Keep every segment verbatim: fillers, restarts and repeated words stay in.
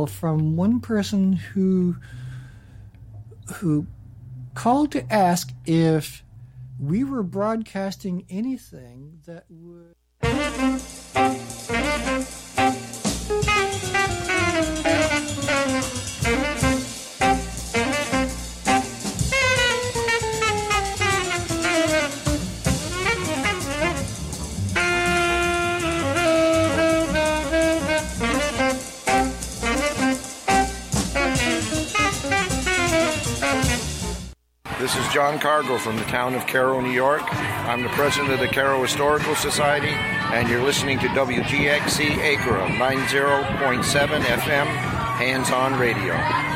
from one person who who called to ask if we were broadcasting anything that would... This is John Cargo from the town of Cairo, New York. I'm the president of the Cairo Historical Society, and you're listening to W G X C Acra ninety point seven F M, hands-on radio.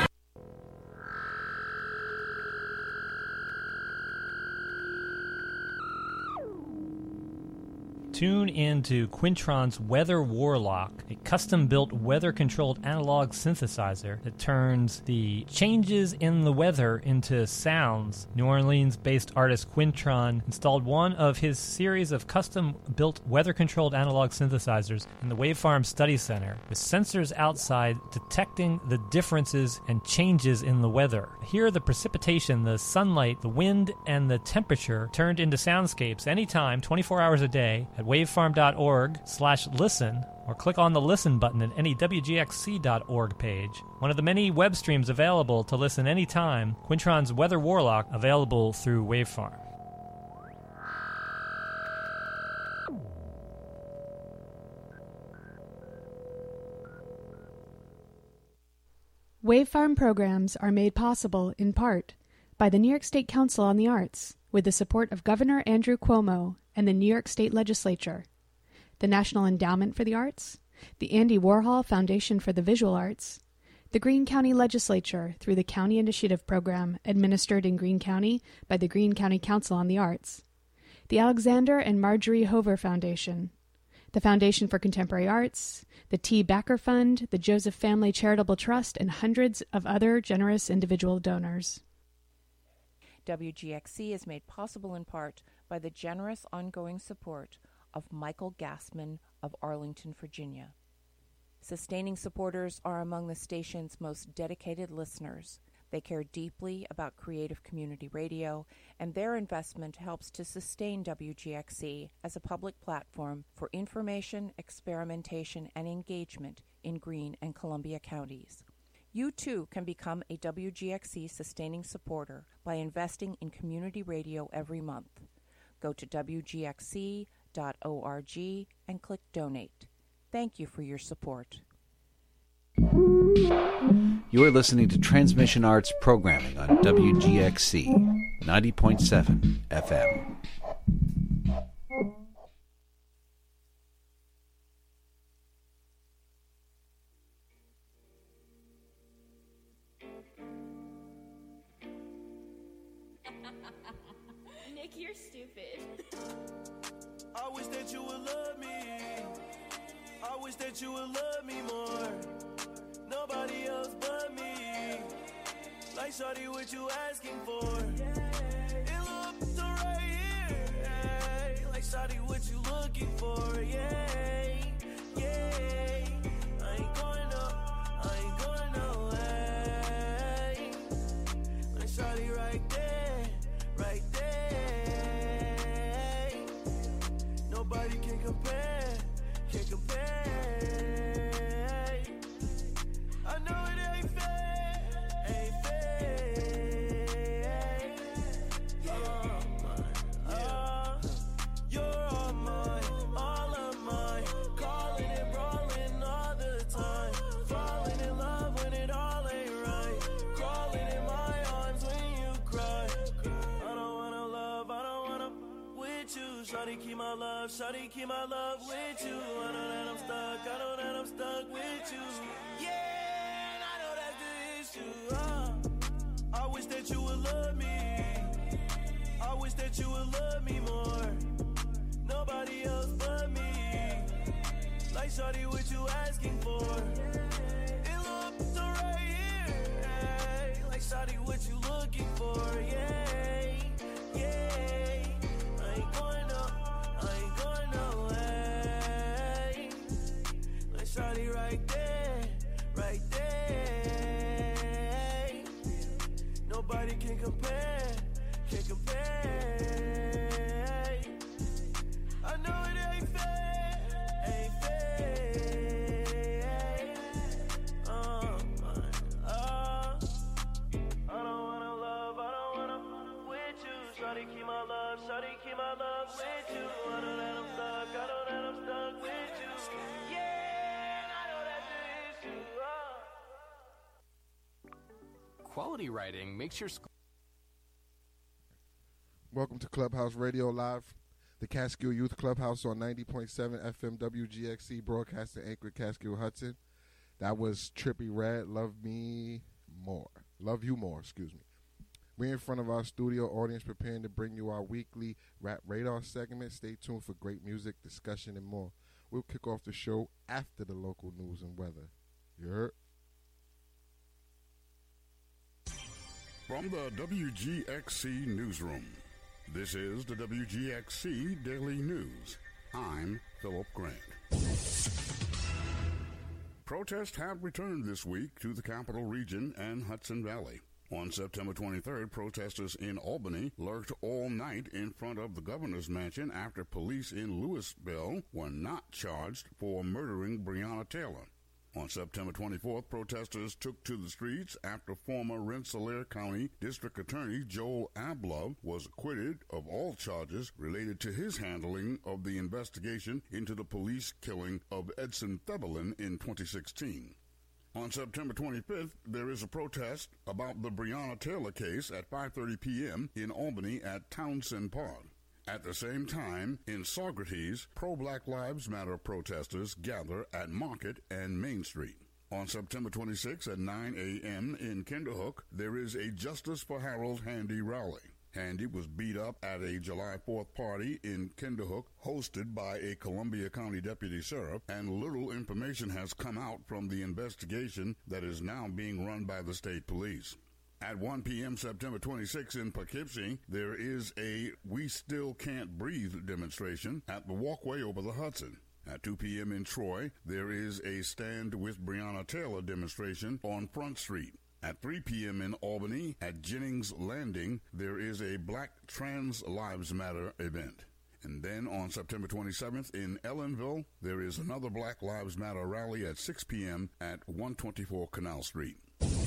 Tune in to Quintron's Weather Warlock, a custom-built weather-controlled analog synthesizer that turns the changes in the weather into sounds. New Orleans-based artist Quintron installed one of his series of custom-built weather-controlled analog synthesizers in the Wavefarm Study Center, with sensors outside detecting the differences and changes in the weather. Here, the precipitation, the sunlight, the wind, and the temperature turned into soundscapes anytime, twenty-four hours a day, at wavefarm.org slash listen, or click on the listen button at any W G X C dot org page. One of the many web streams available to listen anytime, Quintron's Weather Warlock, available through Wavefarm. Wavefarm programs are made possible, in part, by the New York State Council on the Arts, with the support of Governor Andrew Cuomo and the New York State Legislature, the National Endowment for the Arts, the Andy Warhol Foundation for the Visual Arts, the Greene County Legislature through the County Initiative Program administered in Greene County by the Greene County Council on the Arts, the Alexander and Marjorie Hover Foundation, the Foundation for Contemporary Arts, the T. Backer Fund, the Joseph Family Charitable Trust, and hundreds of other generous individual donors. W G X C is made possible in part by the generous ongoing support of Michael Gassman of Arlington, Virginia. Sustaining supporters are among the station's most dedicated listeners. They care deeply about creative community radio, and their investment helps to sustain W G X C as a public platform for information, experimentation, and engagement in Greene and Columbia counties. You too can become a W G X C sustaining supporter by investing in community radio every month. Go to W G X C dot org and click Donate. Thank you for your support. You are listening to Transmission Arts programming on W G X C ninety point seven F M. Nick, you're stupid. I wish that you would love me. I wish that you would love me more. Nobody else but me. Like shawty, what you asking for? It looks so right here. Hey. Like shawty, what you looking for? Yeah, yeah. I ain't going no, I ain't going no way. Like shawty right there, right there. Nobody can compare, can compare. I know it ain't fair, ain't fair. You're all mine, uh, you're all mine, all of mine. Calling and brawling all the time, falling in love when it all ain't right. Crawling in my arms when you cry. I don't wanna love, I don't wanna with you. Shawty keep my love, shawty keep my love with you. I know that I'm stuck, I know that I'm stuck with you. Yeah. Uh, I wish that you would love me. I wish that you would love me more. Nobody else but me. Like shawty, what you asking for? It looks so right here. Hey. Like shawty, what you looking for? Yeah, yeah. I ain't going no, I ain't going no way. Like shawty right there, right there. compare, can't compare. I know it ain't fair, ain't fair. Uh, uh, I don't wanna love, I don't wanna with you. Shawty keep my love, shawty keep my love with you. I know that I'm stuck, I know that I'm stuck with you. Yeah, and I know that's the issue. Uh. Quality writing makes your school. Welcome to Clubhouse Radio Live, the Catskill Youth Clubhouse on ninety point seven F M W G X C, broadcasting anchored Catskill Hudson. That was Trippie Redd, Love Me More. Love You More, excuse me. We're in front of our studio audience preparing to bring you our weekly Rap Radar segment. Stay tuned for great music, discussion, and more. We'll kick off the show after the local news and weather. You heard? From the W G X C Newsroom, this is the W G X C Daily News. I'm Philip Grant. Protests have returned this week to the Capital Region and Hudson Valley. On September twenty-third, protesters in Albany lurked all night in front of the governor's mansion after police in Louisville were not charged for murdering Breonna Taylor. On September twenty-fourth, protesters took to the streets after former Rensselaer County District Attorney Joel Ablove was acquitted of all charges related to his handling of the investigation into the police killing of Edson Thebelin in twenty sixteen. On September twenty-fifth, there is a protest about the Breonna Taylor case at five thirty p.m. in Albany at Townsend Park. At the same time, in Saugerties, pro-Black Lives Matter protesters gather at Market and Main Street. On September twenty-sixth at nine a.m. in Kinderhook, there is a Justice for Harold Handy rally. Handy was beat up at a July fourth party in Kinderhook hosted by a Columbia County deputy sheriff, and little information has come out from the investigation that is now being run by the state police. At one p.m. September twenty-sixth in Poughkeepsie, there is a We Still Can't Breathe demonstration at the walkway over the Hudson. At two p.m. in Troy, there is a Stand with Breonna Taylor demonstration on Front Street. At three p.m. in Albany, at Jennings Landing, there is a Black Trans Lives Matter event. And then on September twenty-seventh in Ellenville, there is another Black Lives Matter rally at six p.m. at one twenty-four Canal Street.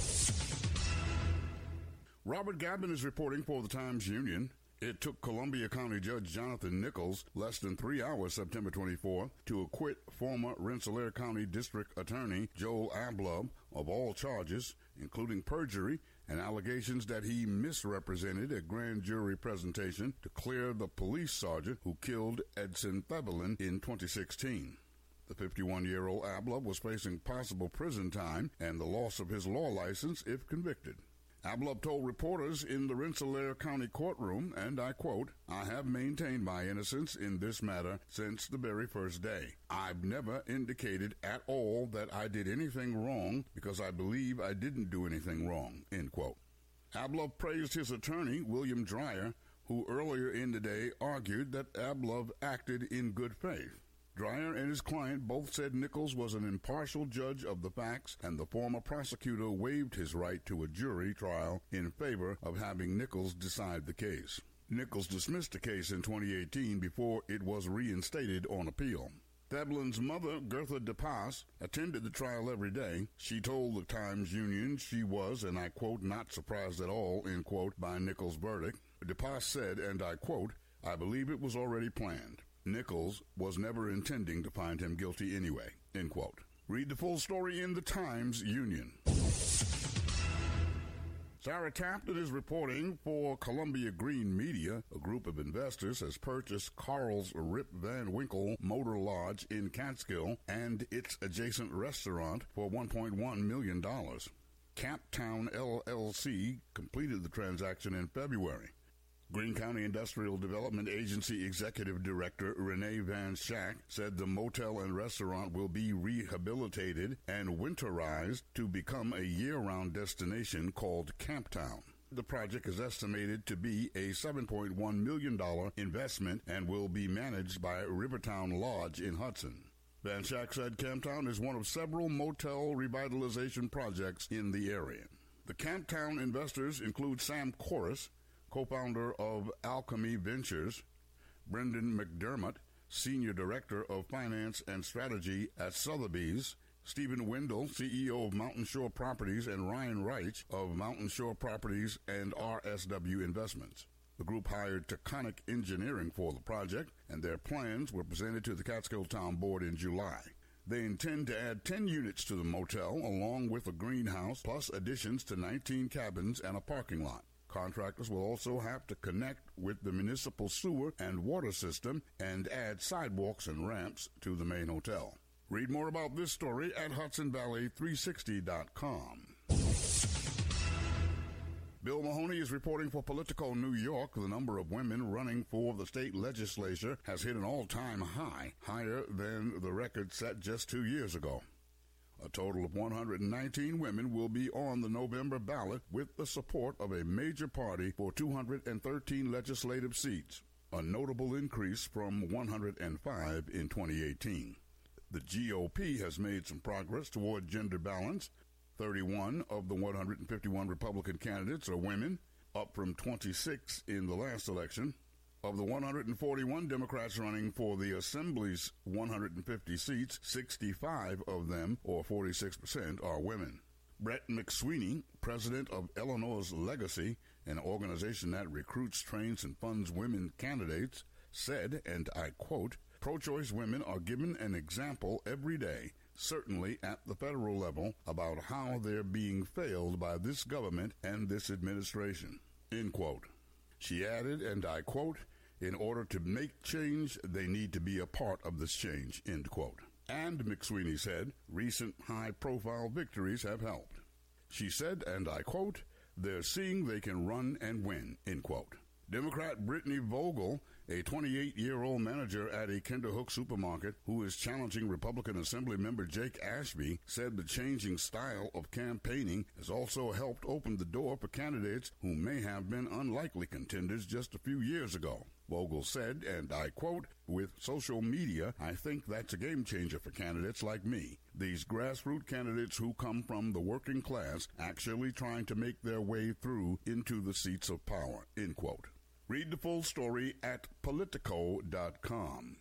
Robert Gabin is reporting for the Times-Union. It took Columbia County Judge Jonathan Nichols less than three hours September twenty-fourth to acquit former Rensselaer County District Attorney Joel Ablove of all charges, including perjury and allegations that he misrepresented a grand jury presentation to clear the police sergeant who killed Edson Thebelin in twenty sixteen. The fifty-one-year-old Ablove was facing possible prison time and the loss of his law license if convicted. Ablove told reporters in the Rensselaer County courtroom, and I quote, "I have maintained my innocence in this matter since the very first day. I've never indicated at all that I did anything wrong because I believe I didn't do anything wrong," end quote. Ablove praised his attorney, William Dreyer, who earlier in the day argued that Ablove acted in good faith. Dreyer and his client both said Nichols was an impartial judge of the facts, and the former prosecutor waived his right to a jury trial in favor of having Nichols decide the case. Nichols dismissed the case in twenty eighteen before it was reinstated on appeal. Thebelin's mother, Gertha DePass, attended the trial every day. She told the Times-Union she was, and I quote, "not surprised at all," end quote, by Nichols' verdict. DePass said, and I quote, "I believe it was already planned. Nichols was never intending to find him guilty anyway," end quote. Read the full story in the Times-Union. Sarah Tapton is reporting for Columbia Green Media. A group of investors has purchased Carl's Rip Van Winkle Motor Lodge in Catskill and its adjacent restaurant for one point one million dollars. Camptown L L C completed the transaction in February. Greene County Industrial Development Agency Executive Director Renee Van Schack said the motel and restaurant will be rehabilitated and winterized to become a year-round destination called Camptown. The project is estimated to be a seven point one million dollars investment and will be managed by Rivertown Lodge in Hudson. Van Schack said Camptown is one of several motel revitalization projects in the area. The Camptown investors include Sam Corris, co-founder of Alchemy Ventures, Brendan McDermott, Senior Director of Finance and Strategy at Sotheby's, Stephen Wendell, C E O of Mountain Shore Properties, and Ryan Reich of Mountain Shore Properties and R S W Investments. The group hired Taconic Engineering for the project, and their plans were presented to the Catskill Town Board in July. They intend to add ten units to the motel, along with a greenhouse, plus additions to nineteen cabins and a parking lot. Contractors will also have to connect with the municipal sewer and water system and add sidewalks and ramps to the main hotel. Read more about this story at Hudson Valley three sixty dot com. Bill Mahoney is reporting for Politico New York. The number of women running for the state legislature has hit an all-time high, higher than the record set just two years ago. A total of one hundred nineteen women will be on the November ballot with the support of a major party for two hundred thirteen legislative seats, a notable increase from one hundred five in twenty eighteen. The G O P has made some progress toward gender balance. thirty-one of the one hundred fifty-one Republican candidates are women, up from twenty-six in the last election. Of the one hundred forty-one Democrats running for the Assembly's one hundred fifty seats, sixty-five of them, or forty-six percent, are women. Brett McSweeney, president of Eleanor's Legacy, an organization that recruits, trains, and funds women candidates, said, and I quote, "Pro-choice women are given an example every day, certainly at the federal level, about how they're being failed by this government and this administration," end quote. She added, and I quote, "In order to make change, they need to be a part of this change," end quote. And McSweeney said, recent high-profile victories have helped. She said, and I quote, "They're seeing they can run and win," end quote. Democrat Brittany Vogel, a twenty-eight-year-old manager at a Kinderhook supermarket who is challenging Republican Assembly member Jake Ashby, said the changing style of campaigning has also helped open the door for candidates who may have been unlikely contenders just a few years ago. Vogel said, and I quote, "With social media, I think that's a game changer for candidates like me. These grassroots candidates who come from the working class actually trying to make their way through into the seats of power," end quote. Read the full story at Politico dot com.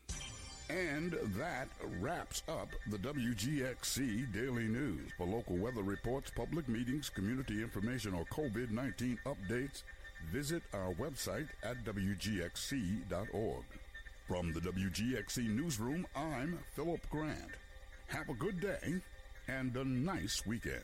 And that wraps up the W G X C Daily News. For local weather reports, public meetings, community information, or COVID nineteen updates, visit our website at W G X C dot org. From the W G X C Newsroom, I'm Philip Grant. Have a good day and a nice weekend.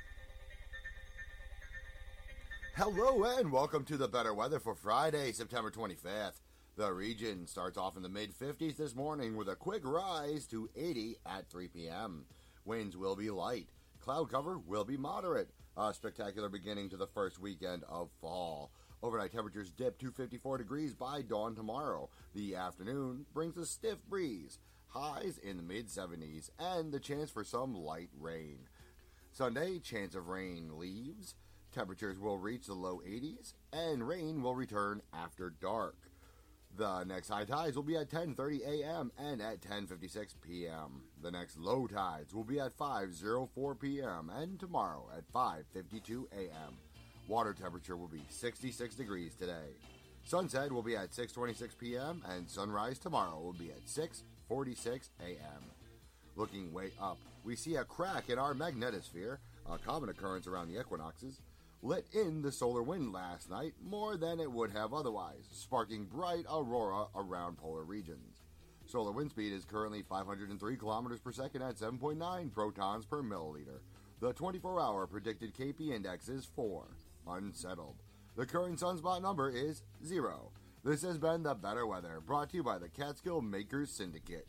Hello and welcome to the better weather for Friday, September twenty-fifth. The region starts off in the mid-fifties this morning with a quick rise to eighty at three p.m. Winds will be light. Cloud cover will be moderate. A spectacular beginning to the first weekend of fall. Overnight temperatures dip to fifty-four degrees by dawn tomorrow. The afternoon brings a stiff breeze. Highs in the mid-seventies and the chance for some light rain. Sunday, chance of rain leaves. Temperatures will reach the low eighties, and rain will return after dark. The next high tides will be at ten thirty a.m. and at ten fifty-six p.m. The next low tides will be at five oh four p.m. and tomorrow at five fifty-two a.m. Water temperature will be sixty-six degrees today. Sunset will be at six twenty-six p.m. and sunrise tomorrow will be at six forty-six a.m. Looking way up, we see a crack in our magnetosphere, a common occurrence around the equinoxes, lit in the solar wind last night more than it would have otherwise, sparking bright aurora around polar regions. Solar wind speed is currently five hundred three kilometers per second at seven point nine protons per milliliter. The twenty-four hour predicted K P index is four, unsettled. The current sunspot number is zero. This has been the Better Weather, brought to you by the Catskill Makers Syndicate.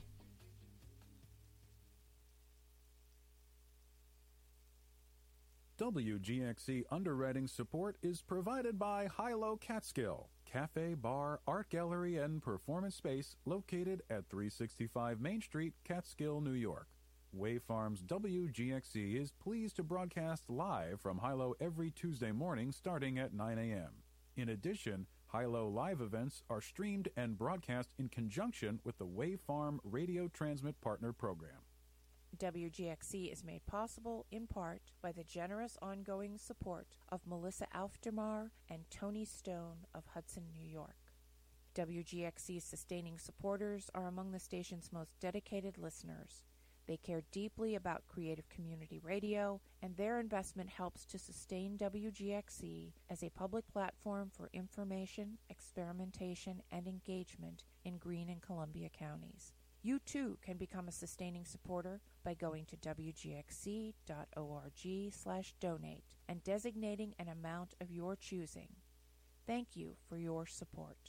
W G X C underwriting support is provided by Hilo Catskill, cafe, bar, art gallery, and performance space located at three sixty-five Main Street, Catskill, New York. Wayfarms W G X C is pleased to broadcast live from Hilo every Tuesday morning starting at nine a.m. In addition, Hilo live events are streamed and broadcast in conjunction with the Wayfarm Radio Transmit Partner Program. W G X C is made possible in part by the generous ongoing support of Melissa Aufdermar and Tony Stone of Hudson, New York. W G X C's sustaining supporters are among the station's most dedicated listeners. They care deeply about creative community radio, and their investment helps to sustain W G X C as a public platform for information, experimentation, and engagement in Greene and Columbia counties. You too can become a sustaining supporter by going to W G X C dot org slash donate and designating an amount of your choosing. Thank you for your support.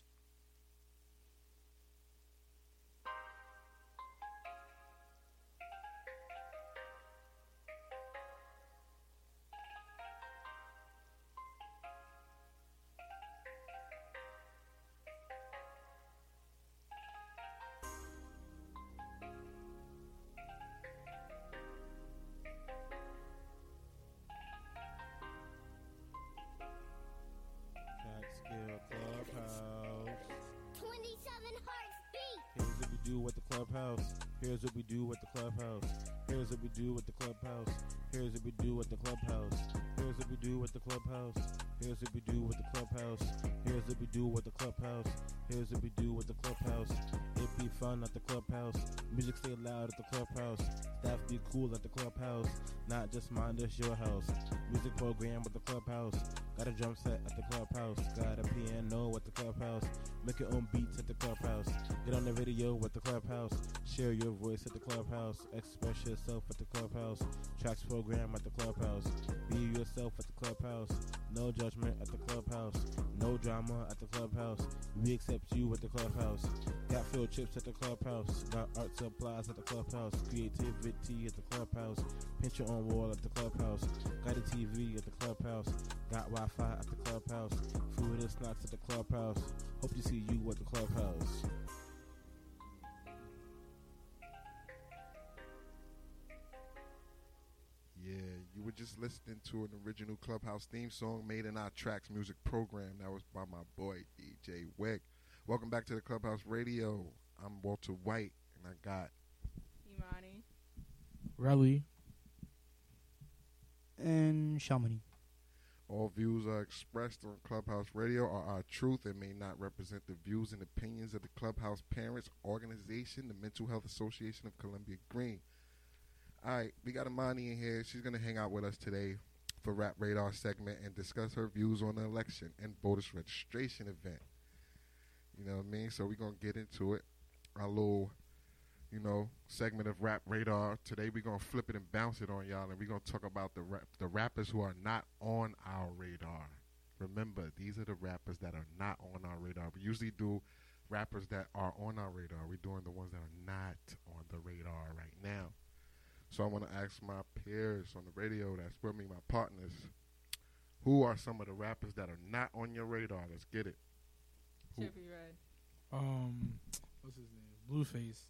Catskill Clubhouse. twenty-seven hearts beat. Here's what we do with the clubhouse. Here's what we do with the clubhouse. Here's what we do with the clubhouse. Here's what we do with the clubhouse. Here's what we do with the clubhouse. Here's what we do with the clubhouse. Here's what we do with the clubhouse. Here's what we do with the clubhouse. It be fun at the clubhouse. Music stay loud at the clubhouse. Staff be cool at the clubhouse. Not just mind us your house. Music program with the clubhouse. Got a drum set at the clubhouse. Got a piano at the clubhouse. Make your own beats at the clubhouse. Get on the radio with the clubhouse. Share your voice at the clubhouse. Express yourself at the clubhouse. Tracks program at the clubhouse. Be yourself at the clubhouse. No judgment at the clubhouse. No drama at the clubhouse. We accept you at the clubhouse. Got field trips at the clubhouse. Got art supplies at the clubhouse. Creativity at the clubhouse. Paint your own wall at the clubhouse. Got a T V at the clubhouse. Got Wi-Fi at the clubhouse. Food and snacks at the clubhouse. Hope to see you at the clubhouse. Yeah, you were just listening to an original Clubhouse theme song made in our Tracks music program. That was by my boy, D J Wick. Welcome back to the Clubhouse Radio. I'm Walter White, and I got... Imani. Relly. And Shamani. All views are expressed on Clubhouse Radio are our truth and may not represent the views and opinions of the Clubhouse Parents Organization, the Mental Health Association of Columbia Greene. All right, we got Imani in here. She's going to hang out with us today for Rap Radar segment and discuss her views on the election and voters registration event. You know what I mean? So we're going to get into it. Our little, you know, segment of Rap Radar. Today we're going to flip it and bounce it on y'all, and we're going to talk about the rap, the rappers who are not on our radar. Remember, these are the rappers that are not on our radar. We usually do rappers that are on our radar. We're doing the ones that are not on the radar right now. So I want to ask my peers on the radio that's with me, my partners, who are some of the rappers that are not on your radar? Let's get it. Who? Trippie Redd. Um, what's his name? Blueface.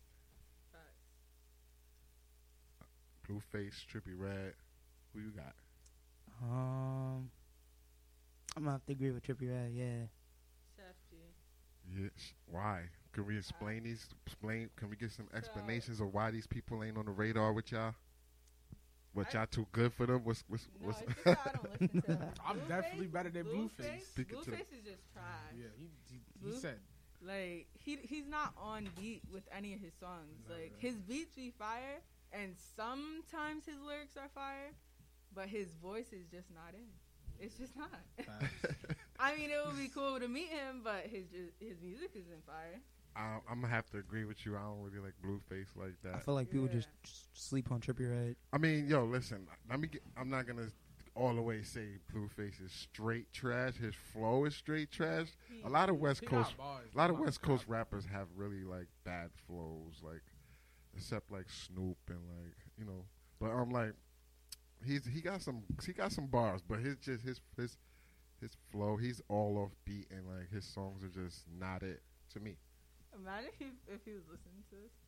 Blueface, Trippie Redd. Who you got? Um, I'm gonna have to agree with Trippie Redd. Yeah. Chef G. Yes. Why? Can we explain these? Explain. Can we get some explanations of why these people ain't on the radar with y'all? What y'all too good for them? What's what's No, what's? it's just that I don't listen to him. I'm Blueface- definitely better than Blueface. Blueface, Speak it to Blueface is just trash. Yeah, he he, Blue- he said. Like he he's not on beat with any of his songs. No, like right. his beats be fire, and sometimes his lyrics are fire, but his voice is just not in. It's just not. I mean, it would be cool to meet him, but his ju- his music isn't fire. I, I'm gonna have to agree with you. I don't really like Blueface like that. I feel like people Yeah. just, just sleep on Trippie Redd. I mean, yo, listen. Let me. Get, I'm not gonna all the way say Blueface is straight trash. His flow is straight trash. A lot of West He Coast, got bars. a lot of He got West Coast bars. rappers have really like bad flows, like except like Snoop and like you know. But I'm like, he's he got some he got some bars, but his just his his his flow. He's all off beat and like his songs are just not it to me. Imagine if, if he was listening to this.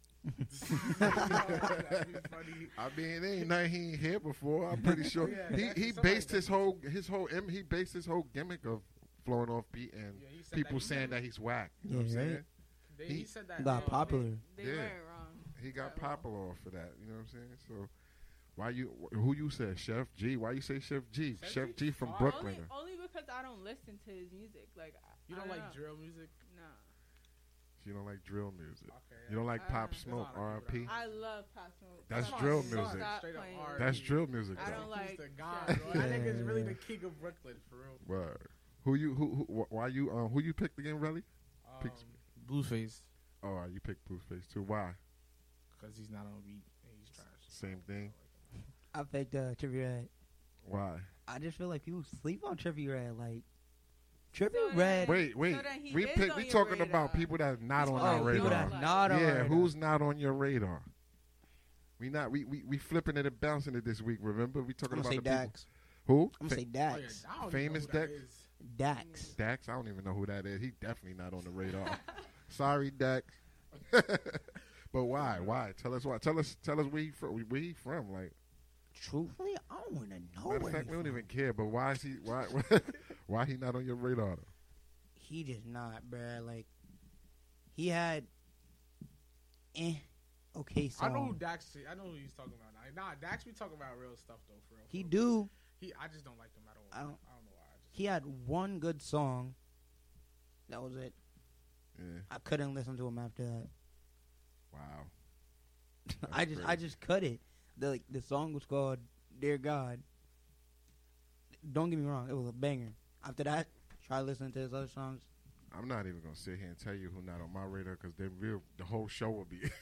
I mean, there ain't nothing he ain't heard before. I'm pretty sure Yeah, he that's he somebody based his whole his whole im- he based his whole gimmick of flowing off beat and Yeah, he said people that- saying that he's whack. You know Yeah, what I'm saying? right. They, he, He- said that. Got uh, popular. They Yeah. weren't wrong. he got popular for that. You know what I'm saying? So why you? Who you said? Chef G? Why you say Chef G? Chef, Chef G, G from Brooklyn. Only, only because I don't listen to his music. Like you don't, don't like know. drill music? No. You don't like drill music. Okay, you don't like I Pop don't Smoke, R I P? I love Pop Smoke. That's Come drill on, music. Straight up R. That's drill music. I though. don't like. He's the god, bro. That nigga's really the king of Brooklyn, for real. Word. Who you? Who? who why you? Um, who you picked again, Relly? Um, Blueface. Oh, you picked Blueface too. Why? Because he's not on beat and he's trash. Same thing. I picked uh, Trippie Redd. Why? I just feel like people sleep on Trippie Redd. Like Trippie So Redd. Wait, wait. So then he we is pick, on we your talking radar. about people that's not He's on one our of radar. people that's not on yeah, our radar. who's not on your radar? We not we we, we flipping it and bouncing it this week. Remember, we talking I'm about gonna the say people. Dax. Who? I'm gonna say Oh, Dax. yeah, I don't Famous even know who that Dax? is. Dax. Dax. I don't even know who that is. He definitely not on the radar. Sorry, Dax. But why? Why? Tell us why. Tell us. Tell us where he from. Where he from? Like, Truthfully, I don't want to know. matter of where fact, he we don't from. even care. But why is he? Why? Why he not on your radar? Though? He just not, bruh. Like he had, eh, okay. I know who Song. Dax is. I know who he's talking about. Nah, nah, Dax be talking about real stuff though, for real. He for real. do. He, I just don't like him. I don't. I I don't- don't, I don't know why. I just, He had one good song. That was it. Yeah. I couldn't listen to him after that. Wow. I just, I just cut it. The like, the song was called "Dear God." Don't get me wrong, it was a banger. After that, try listening to his other songs. I'm not even gonna sit here and tell you who not on my radar because then we'll the whole show will be.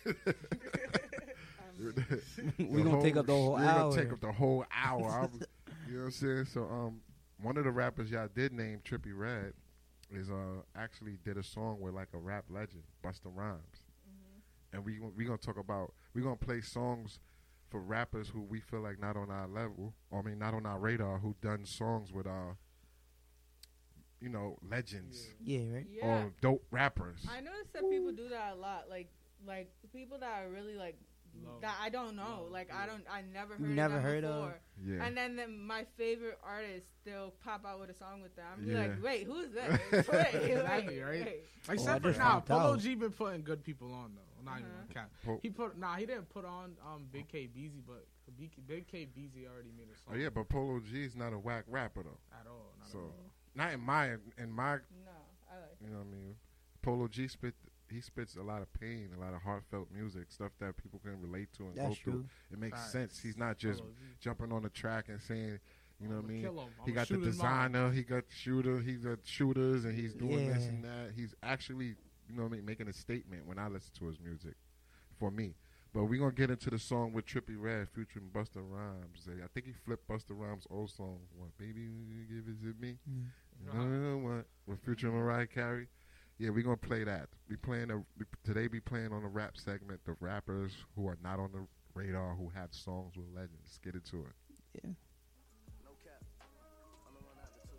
We gonna take up the whole we're hour. gonna take up the whole hour. I'm- you know what I'm saying? So, um, one of the rappers y'all did name Trippie Redd is uh actually did a song with like a rap legend, Busta Rhymes, and we we gonna talk about we gonna play songs for rappers who we feel like not on our level, or I mean not on our radar, who done songs with uh you know legends Yeah, right. Yeah. or dope rappers. I noticed that people do that a lot. Like, like people that are really like Low. that I don't know. Low, like yeah. I don't. I never heard. Never of them heard of. before. Yeah. And then the, my favorite artists still pop out with a song with them. I'm be Yeah. like, wait, who's that? wait, wait, Exactly, right? wait. Except Oh, I for just now, found Polo out. G been putting good people on though. Not even Uh-huh. on cap. Po- He put nah. He didn't put on um Big K Beezy, but Big, Big K Beezy already made a song. Oh yeah, but Polo G is not a whack rapper though. At all. Not So at all. not in my in my No, I like. you know what I mean. Polo G spit he spits a lot of pain, a lot of heartfelt music, stuff that people can relate to and That's go through. true. It makes Facts. sense. He's not just Polo G. jumping on the track and saying, you know what I I'ma mean. kill him. He I'ma got the shoot his mom. designer, he got shooter, he got shooters, and he's doing this Yeah. and that. He's actually, you know what I mean, making a statement when I listen to his music. For me. But we're going to get into the song with Trippie Redd featuring Busta Rhymes. I think he flipped Busta Rhymes' old song, What, Baby, you give it to me? Mm. You know what? With featuring Mariah Carey. Yeah, we're going to play that. We playing a, we, today we playing on the rap segment, the rappers who are not on the radar, who have songs with legends. Let's get into it. Yeah. No cap. I'm gonna run out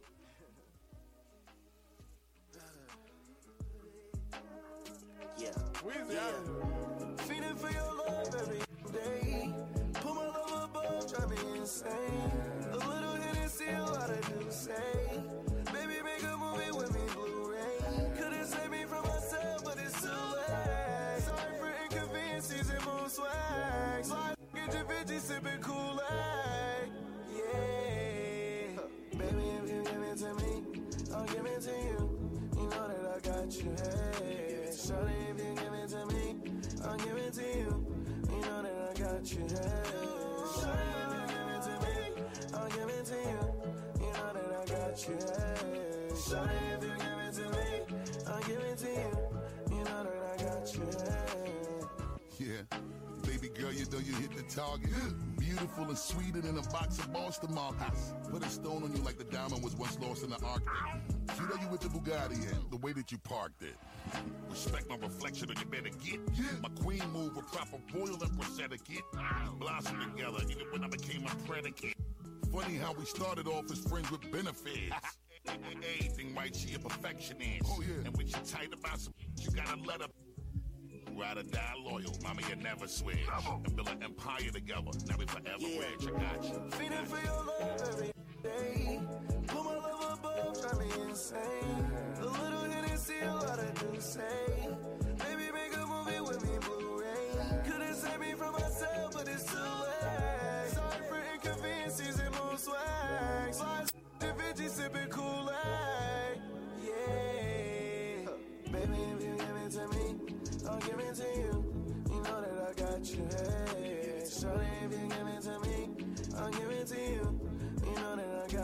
the two. Yeah. Weezy Yeah. out of here. Feeding for your love every day. Put my love above, drive me insane. A little Hennessy, a lot of do say. Baby, make a movie with me, Blu-ray. Couldn't save me from myself, but it's too late. Sorry for inconveniences and moon swag. Slide, get your fifty, sipping Kool-Aid. Yeah. Baby, if you give it to me, I'll give it to you. You know that I got you, hey. Shorty, if you give it to me, I'll give it to you. You know that I got you, hey. Shorty, if you give it to me, I'll give it to you. You know that I got you, hey. Shorty, if you give it to me, I'll give it to you. You know that I got you, hey. Yeah. Baby girl, you know you hit the target. Beautiful and sweeter than a box of Boston markers. Put a stone on you like the diamond was once lost in the Arctic. You know you with the Bugatti and the way that you parked it. Respect my reflection or you better get. My queen move with proper royal and prosthetic it. Blossom together even when I became a predicate. Funny how we started off as friends with benefits. Anything right, she a perfectionist. Oh, yeah. And when she tight about some, you gotta let her. Ride or die loyal, mama, you never switch. And build an empire together, now we forever Yeah. rich, I got you. Feeding for your love every day. Put my love above, drive me insane. A little Hennessy, a lot of do say. Baby, make a movie with me, Blu-ray. Couldn't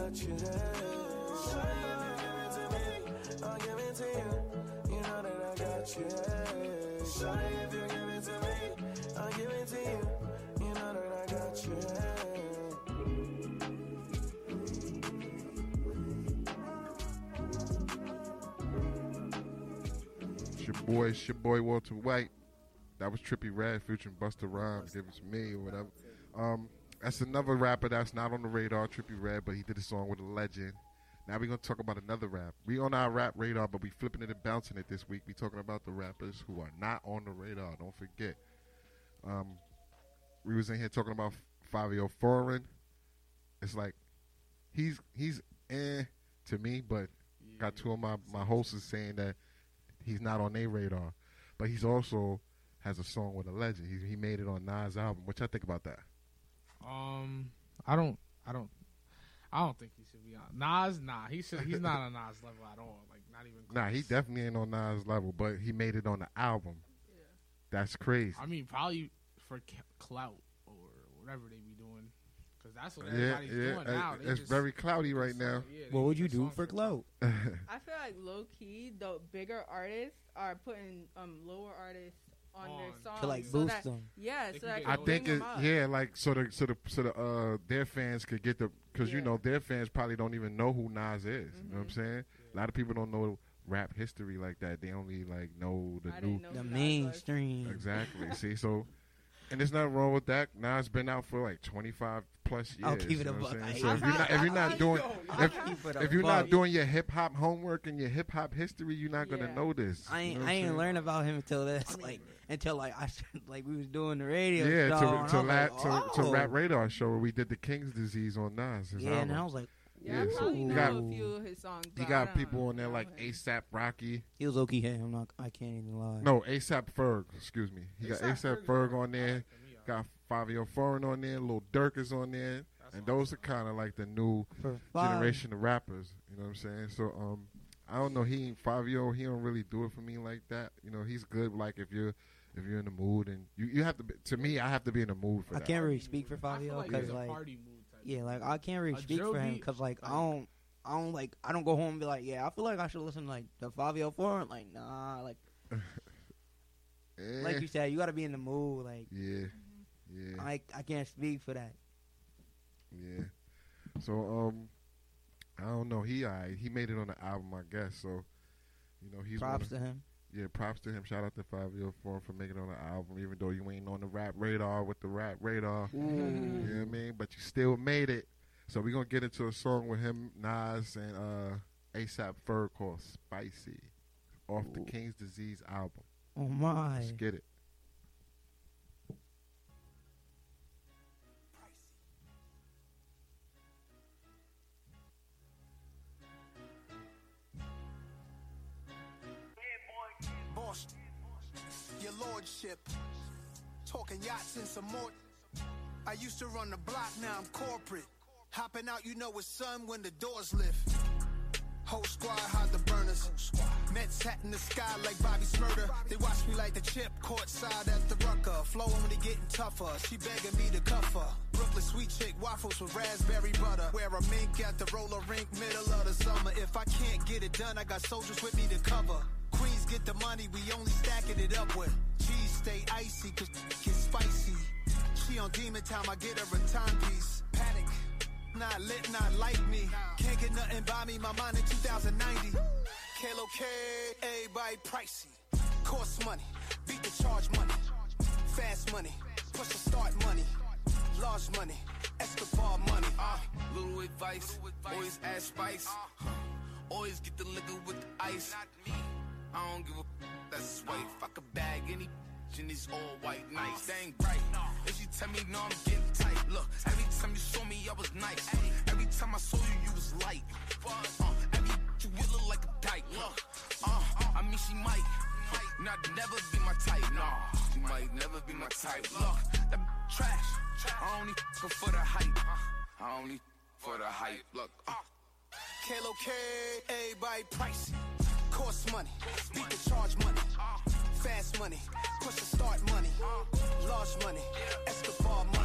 got you there. Shawty, if you give it to me, I'll give it to you. You know that I got you there. Shawty, if you give it to me, I'll give it to you. You know that I got you there. It's your boy, it's your boy Walter White. That was Trippie Redd featuring Busta Rhymes, Give It To Me or whatever. Um, that's another rapper that's not on the radar, Trippie Redd, but he did a song with a legend. Now we're going to talk about another rap. We on our rap radar, but we flipping it and bouncing it this week. We talking about the rappers who are not on the radar. Don't forget. Um, we was in here talking about Fivio Foreign. It's like, he's he's eh to me, but yeah, got two of my, my hosts saying that he's not on their radar. But he's also has a song with a legend. He he made it on Nas' album. What y'all think about that? Um, I don't, I don't, I don't think he should be on Nas. Nah, he should. He's not on Nas level at all. Like not even close. Nah, he definitely ain't on Nas level. But he made it on the album. Yeah, that's crazy. I mean, probably for clout or whatever they be doing, because that's what yeah, everybody's yeah, doing uh, now. They it's just, very cloudy right now. Yeah, what would you do for clout? I feel like low key, the bigger artists are putting um lower artists on, on. their songs to like so boost that, them. Yeah, so that I think it, yeah, like so the so the so the uh their fans could get the because yeah. you know their fans probably don't even know who Nas is. Mm-hmm. You know what I'm saying? Yeah. A lot of people don't know rap history like that. They only like know the I new know the mainstream. Exactly. See, so and there's nothing wrong with that. Nas been out for like twenty-five plus years. I'll keep it you a know buck. So if you're not if you're not doing if, if you're not doing your hip hop homework and your hip hop history, you're not gonna Yeah. know this. I ain't You know I what I'm ain't saying? learned about him until this, I mean, like until like I like we was doing the radio. Yeah, show, to and to, I la- was like, to, oh. to Rap Radar show where we did the King's Disease on Nas. His Yeah, album. and I was like, Yeah, I so probably you know got, a few of his songs. you but got I don't people on there know like him. ASAP Rocky. he was okay. I'm not. I can't even lie. No, ASAP Ferg. Excuse me. He got A$AP ASAP Ferg on there. Got Fivio Foreign on there. Lil Durk is on there. And those are kind of like the new For five. generation of rappers. You know what I'm saying? So um, I don't know. He ain't Fivio. He don't really do it for me like that. You know, he's good. Like if you're if you're in the mood and you, you have to. Be, to me, I have to be in the mood for I that. can't really speak for Fivio like because he's a like, party mood type yeah, like I can't really A speak drill for him beat, because like I like- don't. I don't like. I don't go home and be like, yeah, I feel like I should listen to like the Fivio Foreign. Like, nah, like, Eh, like you said, you got to be in the mood. Like, yeah, yeah, I I can't speak for that. yeah. So um, I don't know. He alright. He made it on the album, I guess. So you know, he's Props one to of- him. Yeah, props to him. Shout out to Fivio Foreign for making it on the album, even though you ain't on the Rap Radar with the Rap Radar. Ooh. You know what I mean? But you still made it. So we're going to get into a song with him, Nas, and uh, ASAP Ferg called Spicy off the Ooh. King's Disease album. Oh my! Let's get it. Boss, your lordship, talking yachts and some more. I used to run the block, now I'm corporate. Hopping out, you know it's sun when the doors lift. Whole squad hide the burners. Mets hat in the sky like Bobby Smurder. They watch me like the chip, courtside at the Rucker. Flow only getting tougher. She begging me to cuff her. Brooklyn sweet chick, waffles with raspberry butter. Wear a mink at the roller rink, middle of the summer. If I can't get it done, I got soldiers with me to cover. Queens get the money, we only stacking it up with. Cheese stay icy, cause get spicy. She on demon time, I get her a timepiece. Panic. Not lit, not like me. Can't get nothing by me, my mind in two thousand ninety. Kalo K, everybody pricey. Cost money, beat the charge money. Fast money, push the start money. Large money, Escobar money. Uh, little advice, always add spice. Uh, always get the liquor with the ice. I don't give a that's white. Fuck a bag, any in this all white nice. Dang right. If she tell me no, I'm getting tight. Look, every time you saw me, I was nice. Every time I saw you, you was light. Uh, every you will look like a dyke. Look, uh, I mean she might not never be my type. Nah, she might never be my type. Look, that trash. I only f for the hype. I only for the hype. Look, uh. Kalo K, everybody pricey. Cost money, beat the charge money. Fast money, push the start money. Large money, Escobar money.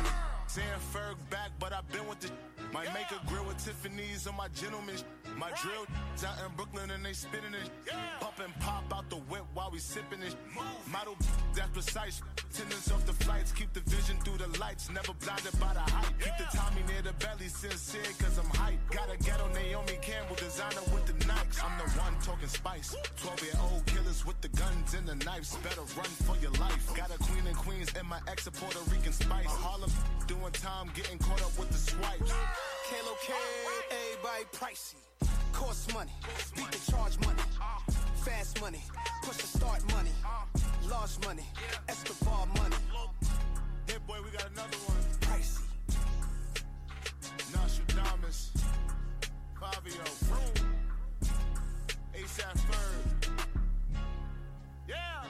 Saying Ferg back, but I've been with the might yeah. make a grill with Tiffany's on my gentleman. My right. drill out in Brooklyn and they spinning it. Yeah. Pump and pop out the whip while we sipping it. Move. Model that's precise. Attendance off the flights. Keep the vision through the lights. Never blinded by the hype. Yeah. Keep the Tommy near the belly. Sincere cause I'm hype. Got a ghetto Naomi Campbell designer with the Nikes. I'm the one talking spice. twelve year old killers with the guns and the knives. Better run for your life. Got a queen and queens and my ex a Puerto Rican spice. Harlem doing time, getting caught up with the swipes. Kalo K, everybody pricey. Cost money, beat the charge money. Fast money, push the start money. Large money, Escobar money. Hey boy, we got another one. Pricey. Nostradamus, Fabio, Vroom, ASAP Ferg. Yeah.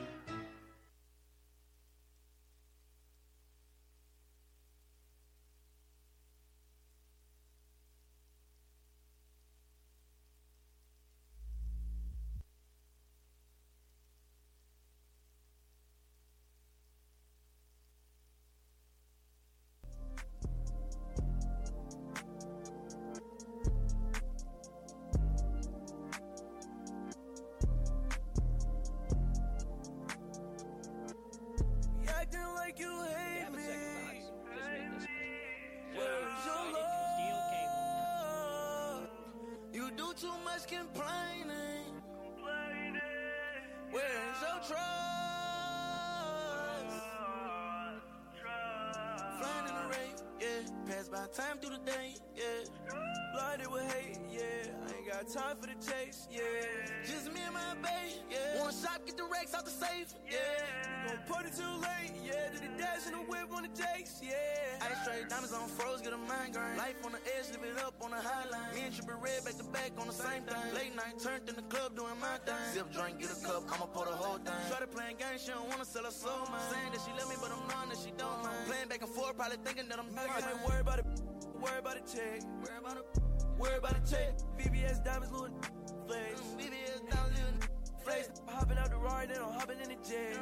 Time through the day, yeah. Blinded with hate, yeah. I ain't got time for the chase, yeah. Just me and my babe, yeah. One shot, get the racks out the safe, yeah. Gon' put it too late, yeah. Did the dash in the whip on the jakes, yeah. Ice straight diamonds on froze, get a migraine. Life on the edge, live it up on the high line. Me and Trippie Red back to back on the same thing. Late night, turned in the club doing my thing. Sip, drink, get a cup, I'ma pour the whole thing. Started playing games, she don't wanna sell her soul, man. Saying that she love me, but I'm knowing that she don't mind. Playing back and forth, probably thinking that I'm not. I ain't worried about it. Worry about the check. Worry about it. Worry about the check. V B S diamonds, little flex. V B S diamonds, little flex. Hopping out the Rari, then I'm hopping in the jet.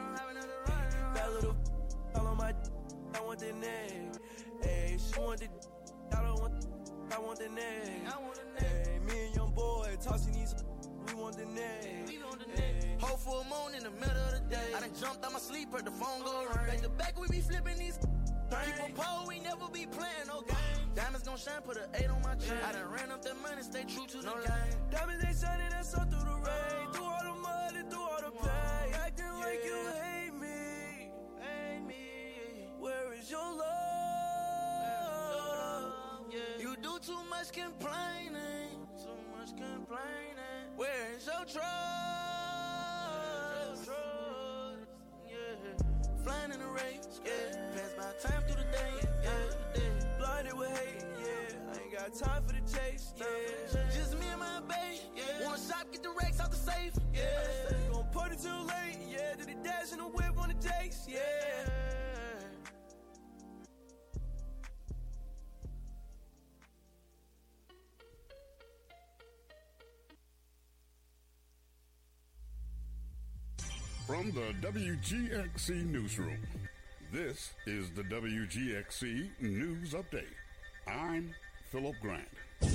Bad little all on my I want the neck. Hey, she want the I don't want I want the neck. I want the neck. Hey, me and young boy tossing these we want the neck. We want the neck. Whole full moon in the middle of the day. I done jumped out my sleep, heard the phone go ring. Back to back, we be flipping these. Keep on pole, we never be playing no game. Diamonds gon' shine, put an eight on my chain. I done ran up that money, stay true to no the game. Diamonds ain't shining, that's all through the rain. Through all the mud and through all the pain. Acting yeah. like you hate me. Hate me. Where is your love? Yeah. You do too much complaining. Too much complaining. Where is your trust? Where's your trust? Yeah. Flying in the race, yeah. Pass by time through the day, yeah. Blinded with hate, yeah. I ain't got time for the chase, yeah. Just me and my babe, yeah. One shot, get the racks out the safe, yeah. Gon' put it too late, yeah. Did the dash in the whip on the jakes, yeah. From the W G X C Newsroom, this is the W G X C News Update. I'm Philip Grant.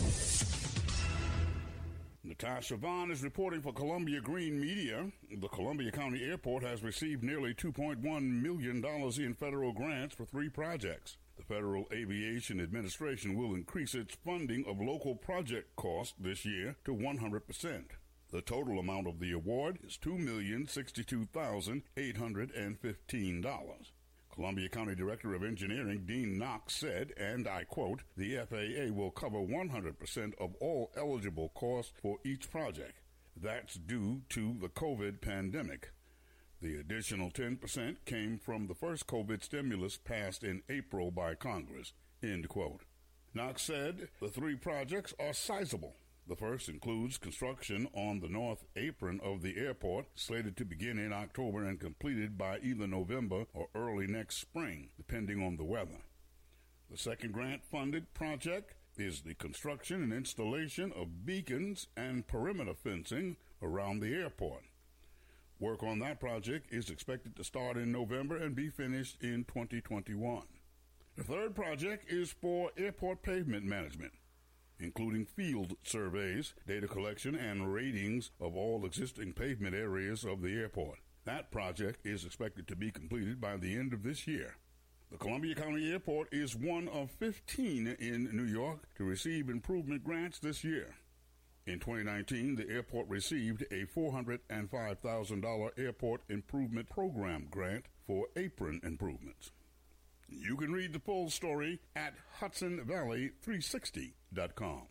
Natasha Vaughn is reporting for Columbia Green Media. The Columbia County Airport has received nearly two point one million dollars in federal grants for three projects. The Federal Aviation Administration will increase its funding of local project costs this year to one hundred percent. The total amount of the award is two million sixty-two thousand eight hundred fifteen dollars. Columbia County Director of Engineering Dean Knox said, and I quote, "The F A A will cover one hundred percent of all eligible costs for each project. That's due to the COVID pandemic. The additional ten percent came from the first COVID stimulus passed in April by Congress," end quote. Knox said the three projects are sizable. The first includes construction on the north apron of the airport, slated to begin in October and completed by either November or early next spring, depending on the weather. The second grant-funded project is the construction and installation of beacons and perimeter fencing around the airport. Work on that project is expected to start in November and be finished in twenty twenty-one. The third project is for airport pavement management, including field surveys, data collection, and ratings of all existing pavement areas of the airport. That project is expected to be completed by the end of this year. The Columbia County Airport is one of fifteen in New York to receive improvement grants this year. In twenty nineteen, the airport received a four hundred five thousand dollars Airport Improvement Program grant for apron improvements. You can read the full story at Hudson Valley three sixty dot com.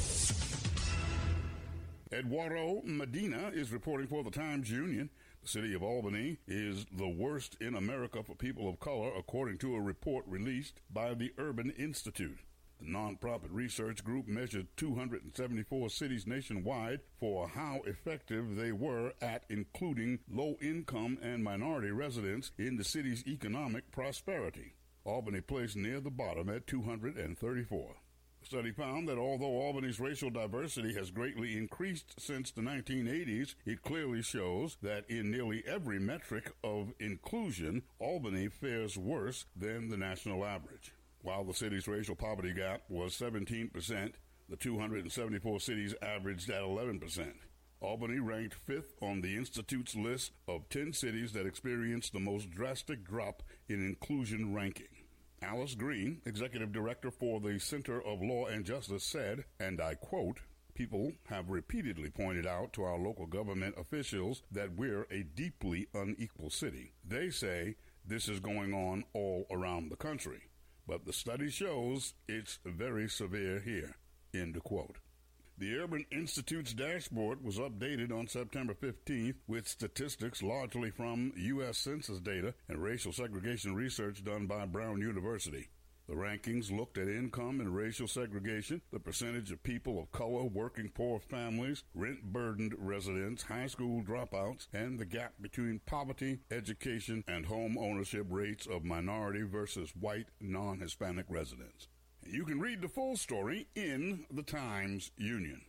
Eduardo Medina is reporting for the Times Union. The city of Albany is the worst in America for people of color, according to a report released by the Urban Institute. The nonprofit research group measured two hundred seventy-four cities nationwide for how effective they were at including low-income and minority residents in the city's economic prosperity. Albany placed near the bottom at two hundred thirty-four. The study found that although Albany's racial diversity has greatly increased since the nineteen eighties, it clearly shows that in nearly every metric of inclusion, Albany fares worse than the national average. While the city's racial poverty gap was seventeen percent, the two hundred seventy-four cities averaged at eleven percent. Albany ranked fifth on the Institute's list of ten cities that experienced the most drastic drop in inclusion ranking. Alice Green, executive director for the Center of Law and Justice, said, and I quote, "People have repeatedly pointed out to our local government officials that we're a deeply unequal city. They say this is going on all around the country, but the study shows it's very severe here." End of quote. The Urban Institute's dashboard was updated on September fifteenth with statistics largely from U S Census data and racial segregation research done by Brown University. The rankings looked at income and racial segregation, the percentage of people of color, working poor families, rent-burdened residents, high school dropouts, and the gap between poverty, education, and home ownership rates of minority versus white non-Hispanic residents. You can read the full story in the Times Union.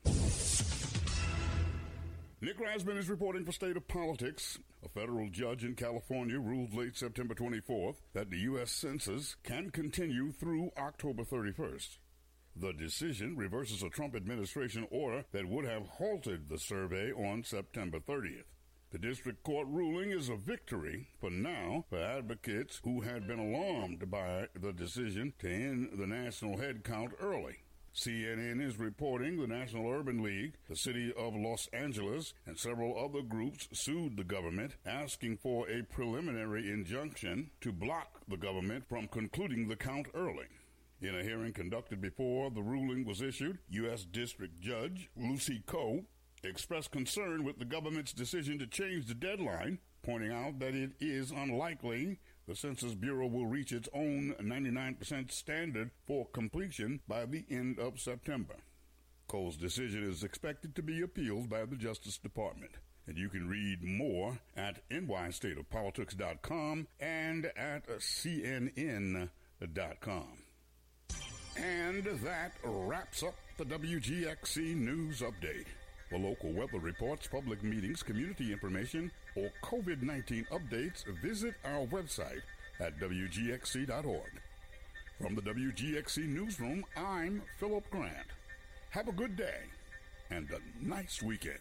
Nick Rasman is reporting for State of Politics. A federal judge in California ruled late September twenty-fourth that the U S Census can continue through October thirty-first. The decision reverses a Trump administration order that would have halted the survey on September thirtieth. The district court ruling is a victory for now for advocates who had been alarmed by the decision to end the national head count early. C N N is reporting the National Urban League, the City of Los Angeles, and several other groups sued the government, asking for a preliminary injunction to block the government from concluding the count early. In a hearing conducted before the ruling was issued, U S District Judge Lucy Koh expressed concern with the government's decision to change the deadline, pointing out that it is unlikely the Census Bureau will reach its own ninety-nine percent standard for completion by the end of September. Cole's decision is expected to be appealed by the Justice Department. And you can read more at N Y state of politics dot com and at C N N dot com. And that wraps up the W G X C News Update. For local weather reports, public meetings, community information, or COVID nineteen updates, visit our website at W G X C dot org. From the W G X C Newsroom, I'm Philip Grant. Have a good day and a nice weekend.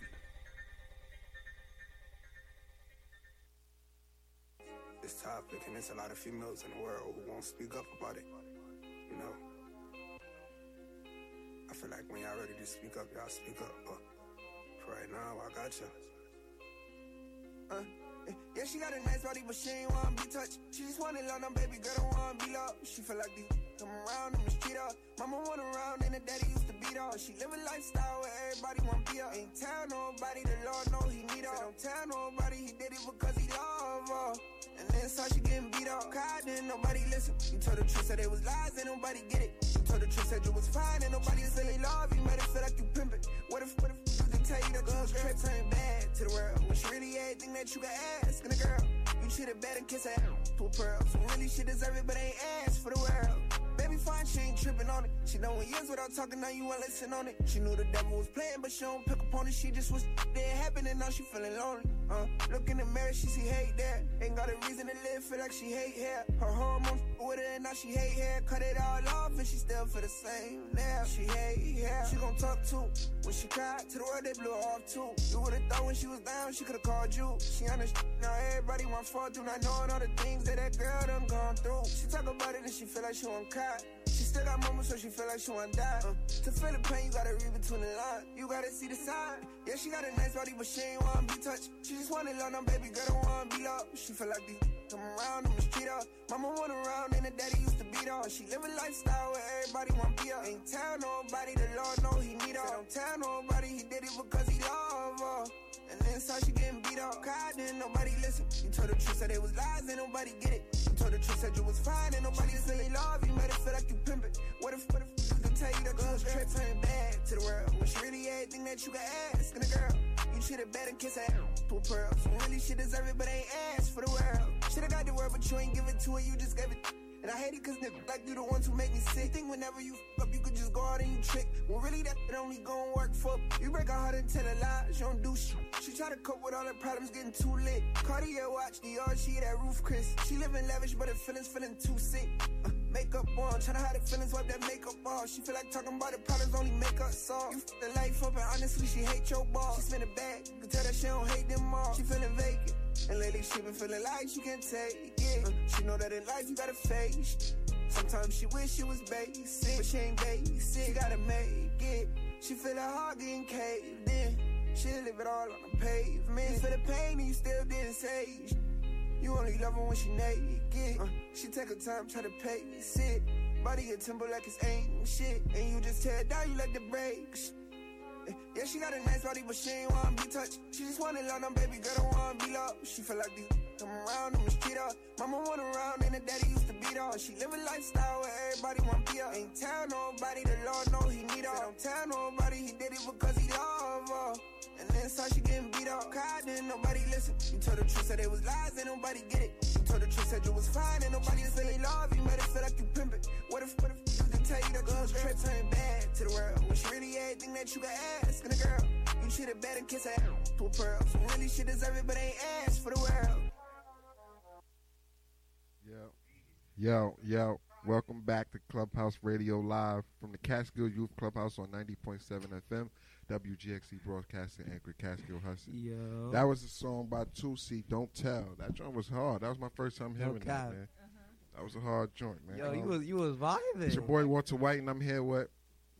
This topic, and there's a lot of females in the world who won't speak up about it. You know, I feel like when y'all ready to speak up, y'all speak up, but right now, I got you. Uh, yeah, she got a nice body, but she ain't wanna be touched. She just wanna love them, baby girl, don't wanna be loved. She feel like these come around and mistreat her. Mama went around and the daddy used to beat her. She live a lifestyle where everybody wanna be her. Ain't tell nobody, the Lord know he need her. Don't tell nobody he did it because he love her. And then saw she getting beat up. Cried, didn't nobody listen. You told the truth, said it was lies, and nobody get it. You told the truth, said you was fine, and nobody said they love you. Made it feel like you pimpin'. What if, what if you could tell you that girl's trip turned bad to the world? When she really everything that you could ask in a girl. You treat her better, kiss her to a pearl. So really she deserve it, but ain't asked for the world. Baby fine, she ain't tripping on it. She done with years without talking, now you ain't listen on it. She knew the devil was playing, but she don't pick up on it. She just was there happening, now she feeling lonely. Uh, look in the mirror, she see hate there. Ain't got a reason to live, feel like she hate hair. Her hormones with her, and now she hate hair. Cut it all off, and she still feel the same now. She hate hair. She gon' talk too. When she cried to the world, they blew her off too. You would've thought when she was down, she could've called you. She understand now, everybody want fall through, not knowing all the things that that girl done gone through. She talk about it and she feel like she won't cry. She still got moments so she feel like she won't die. Uh, to feel the pain, you gotta read between the lines. You gotta see the sign. Yeah, she got a nice body, but she ain't wanna be touched. She just wanna love, no baby girl don't wanna be loved. She feel like these come around in the street up. Mama went around and the daddy used to beat her. She live a lifestyle where everybody want be her. Ain't tell nobody, the Lord know he need her. Don't tell nobody he did it because he love her. And inside she getting beat up. Cried and nobody listen. You told the truth, said it was lies and nobody get it. You told the truth, said you was fine and nobody feeling love. You made it feel like you pimpin'. What if, what if you could tell you that girl's trip turn bad to the world? When she really everything that you can ask in a girl. You treat her better and kiss her to a pearl. So really she deserve it, but ain't asked for the world. Should've got the word, but you ain't give it to her, you just gave it. And I hate it cause niggas like you the ones who make me sick. Think whenever you f up, you could just go out and you trick. Well, really that it only gon' work for you. Break her heart and tell her lies, you don't do shit. She try to cope with all her problems, getting too lit. Cartier watch, Dior, she that roof Chris. She living lavish, but her feelings feeling too sick. Uh, makeup on, tryna hide her feelings, wipe that makeup off. She feel like talking about the problems, only make her soft. You f the life up and honestly, she hate your ball. She spin it back, you can tell that she don't hate them all. She feeling vacant. And lately she been feeling like she can't take it. Uh, she know that in life you gotta face. Sometimes she wish she was basic, but she ain't basic. She gotta make it. She feel her heart getting caved in. She'll live it all on the pavement. You feel the pain and you still didn't say. You only love her when she naked. Uh, she take her time, try to pace it. Body a timber like it's ain't shit. And you just tear it down, you like the brakes. Yeah, she got a nice body, but she ain't wanna be touched. She just wanna love them, baby girl don't wanna be loved. She feel like these come around and mistreat her. Mama went around and the daddy used to beat her. She live a lifestyle where everybody want be her. Ain't tell nobody, the Lord know he need her. Don't tell nobody he did it because he love her. And then inside she getting beat up. Cried and nobody listen. You told the truth, said it was lies and nobody get it. You told the truth, said you was fine and nobody feeling love. You made it feel like you pimpin'. What if, what if you could tell you that girl's trip turn bad to the world? When she really everything that you can ask in a girl. You treat her better and kiss her to a pearl. So really she deserve it, but ain't asked for the world. Yo, yo, yo. Welcome back to Clubhouse Radio Live from the Catskill Youth Clubhouse on ninety point seven F M, W G X C Broadcasting, Anchor, Catskill Hudson. Yo. That was a song by two C, Don't Tell. That joint was hard. That was my first time hearing Okay. that, man. That was a hard joint, man. Yo, you Um, was you was vibing. It's your boy Walter White, and I'm here with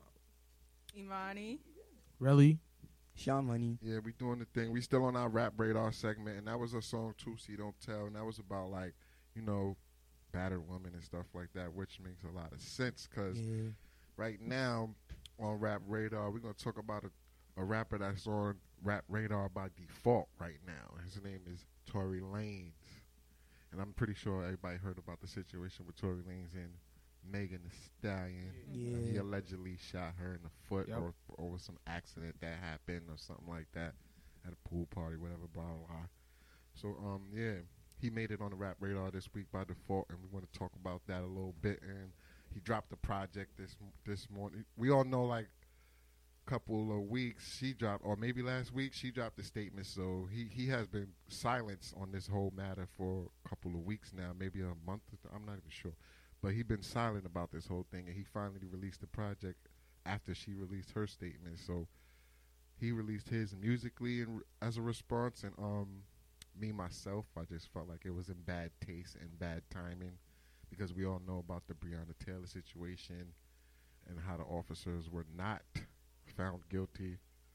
Imani. Really? Sean Money. Yeah, we doing the thing. We still on our Rap Radar segment, and that was a song two C, Don't Tell, and that was about, like, you know, battered women and stuff like that, which makes a lot of sense because Yeah. right now on Rap Radar, we're going to talk about a, a rapper that's on Rap Radar by default right now. His name is Tory Lanez. And I'm pretty sure everybody heard about the situation with Tory Lanez and Megan Thee Stallion. Yeah. Uh, he allegedly shot her in the foot Yep. or over some accident that happened or something like that at a pool party, whatever, blah, blah, blah. So, um, yeah, he made it on the Rap Radar this week by default, and we want to talk about that a little bit. And he dropped the project this this morning. We all know, like, a couple of weeks she dropped, or maybe last week she dropped a statement. So he, he has been silenced on this whole matter for a couple of weeks now, maybe a month. I'm not even sure. But he's been silent about this whole thing, and he finally released the project after she released her statement. So he released his musically in, as a response, and um, me, myself, I just felt like it was in bad taste and bad timing because we all know about the Breonna Taylor situation and how the officers were not found guilty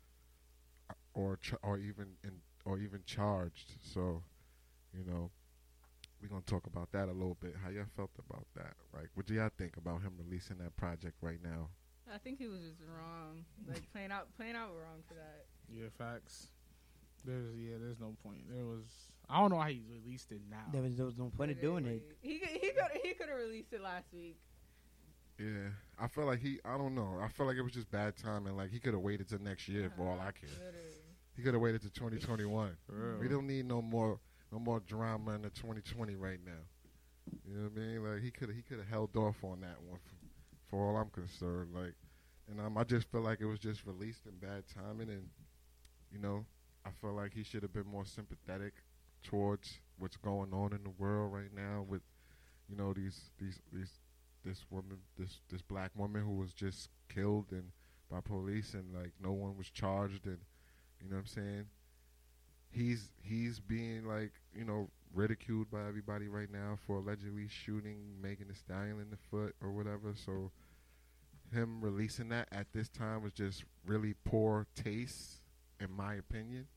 or ch- or even in, or even charged. So, you know, we're going to talk about that a little bit. How y'all felt about that? Like, what do y'all think about him releasing that project right now? I think he was just wrong. Like, playing out playing out wrong for that. Yeah, facts. There's yeah, there's no point. There was I don't know how he released it now. There was there was no point of doing it. He could, he could he could have released it last week. Yeah, I feel like he, I don't know. I feel like it was just bad timing. Like, he could have waited till next year for all I care. He could have waited till twenty twenty-one. Real. We don't need no more no more drama in the twenty twenty right now. You know what I mean? Like, he could he could have held off on that one. for all I'm concerned. Like, and um, I just feel like it was just released in bad timing, and you know, I feel like he should have been more sympathetic towards what's going on in the world right now with, you know, these these these this woman, this this black woman who was just killed and by police, and like no one was charged, and you know what I'm saying. He's he's being like, you know, ridiculed by everybody right now for allegedly shooting Megan Thee Stallion in the foot or whatever. So him releasing that at this time was just really poor taste, in my opinion.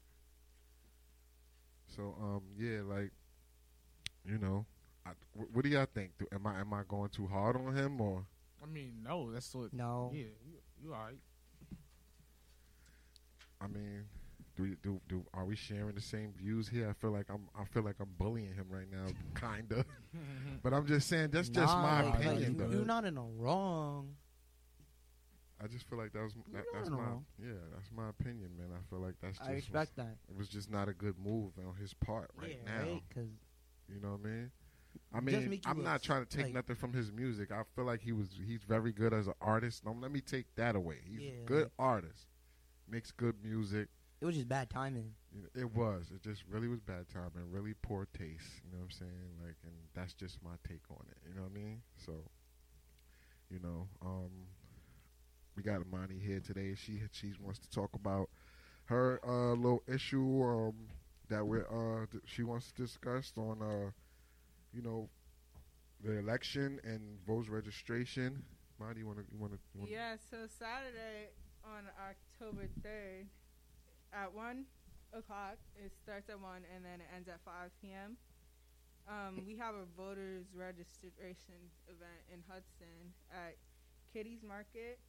So um yeah, like, you know, I, wh- what do y'all think? Do, am I am I going too hard on him, or? I mean, no, that's what. No. Yeah, you, you all right. I mean, do we, do do are we sharing the same views here? I feel like I'm I feel like I'm bullying him right now, kinda. But I'm just saying that's just Nah, my like, like, opinion, you, though. you're not in the wrong. I just feel like that was that, You're that's not my wrong. yeah that's my opinion, man. I feel like that's just I respect was, that. It was just not a good move on his part right Yeah, now. right, 'cause you know what I mean. I just mean, make you I'm look not trying to take like- nothing from his music. I feel like he was he's very good as an artist. Don't let me take that away. He's Yeah, a good like- artist, makes good music. It was just bad timing. You know, it was. It just really was bad timing, really poor taste. You know what I'm saying? Like, and that's just my take on it. You know what I mean? So, you know, um, we got Imani here today. She she wants to talk about her uh, little issue um, that we uh th- she wants to discuss on uh, you know, the election and votes registration. Imani, you want to you want to Yeah, so Saturday on October third at one o'clock, it starts at one and then it ends at five p.m. Um, we have a voters registration event in Hudson at Kitty's Market.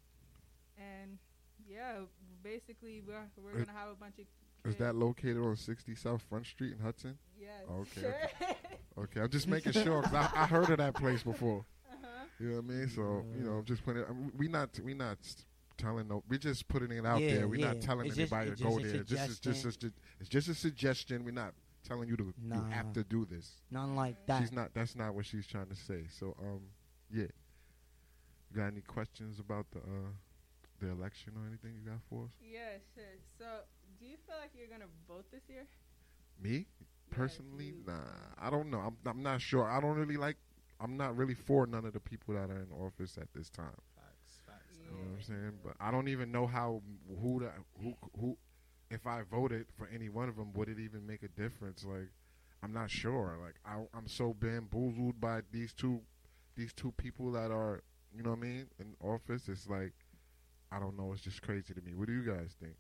And yeah, basically we're we're Is- gonna have a bunch of Is kids. that located on sixty South Front Street in Hudson? Yes. Okay. Okay. Okay, I'm just making sure 'cause I, I heard of that place before. Uh-huh. You know what I mean? So you know, I'm just putting. It, we not we not s- telling no. We're just putting it out Yeah, there. We're not yeah. telling It's just- anybody it's to go just a there. This is just a, suggestion. it's just a suggestion. We're not telling you to you Nah. have to do this. Nothing like that. She's not. That's not what she's trying to say. So um, yeah. You got any questions about the uh the election or anything you got for us? Yeah, sure. So do you feel like you're gonna vote this year? Me personally, nah. I don't know. I'm I'm not sure. I don't really like. I'm not really for none of the people that are in office at this time. Facts, facts. You know what I'm saying? But I don't even know how who the, who who if I voted for any one of them, would it even make a difference? Like, I'm not sure. Like, I, I'm so bamboozled by these two these two people that are, you know what I mean, in office. It's like, I don't know. It's just crazy to me. What do you guys think?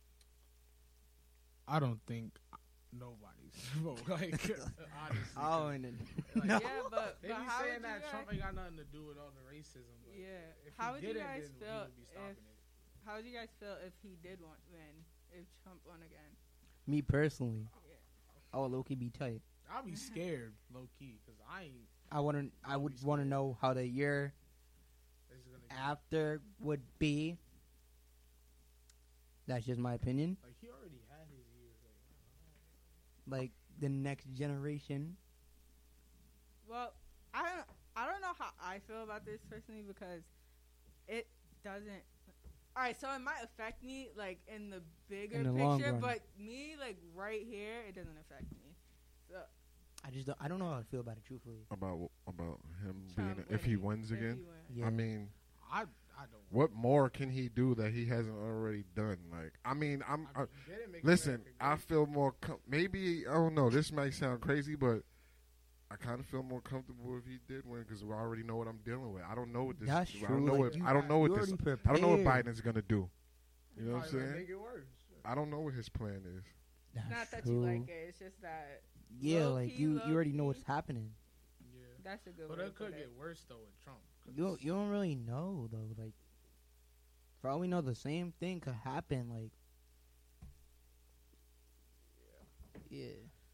I don't think nobody's vote. Like, honestly. Oh, and then, Like, no. Yeah, but, They but be how saying would you that guys, Trump ain't got nothing to do with all the racism. But yeah. if How he would you didn't, guys then we feel would be if stopping it. how would you guys feel if he did want win if Trump won again? Me personally, Yeah. I would low key be tight. I'll be scared, low key, because I ain't. I want to. I would want to know how the year This is gonna after would be. That's just my opinion. Like, he already had his years. Like, Like the next generation. Well, I don't I don't know how I feel about this personally because it doesn't. All right, so it might affect me like in the bigger In the long picture, run. but me like right here, it doesn't affect me. So I just. Don't, I don't know how I feel about it. Truthfully. About about him Trump being if he winning, wins if he again? wins. Yeah. I mean, I, I don't. what more can he do that he hasn't already done? Like, I mean, I'm. I I, mean, he didn't make listen, America I great. feel more. Com- maybe I don't know. This might sound crazy, but I kind of feel more comfortable if he did win because we already know what I'm dealing with. I don't know what this. That's I true. don't know Like, what. you- I don't know what you this. already I don't know what prepared. Biden's gonna do. You know what I'm Probably might saying? Make it worse. I don't know what his plan is. That's not that true. you like it, it's just that Yeah, low like key, you. low You already know key. what's happening. Yeah. That's a good But way to it could put get it. worse, though, with Trump. 'cause You don't, you don't really know though. Like, for all we know, the same thing could happen. Like, yeah.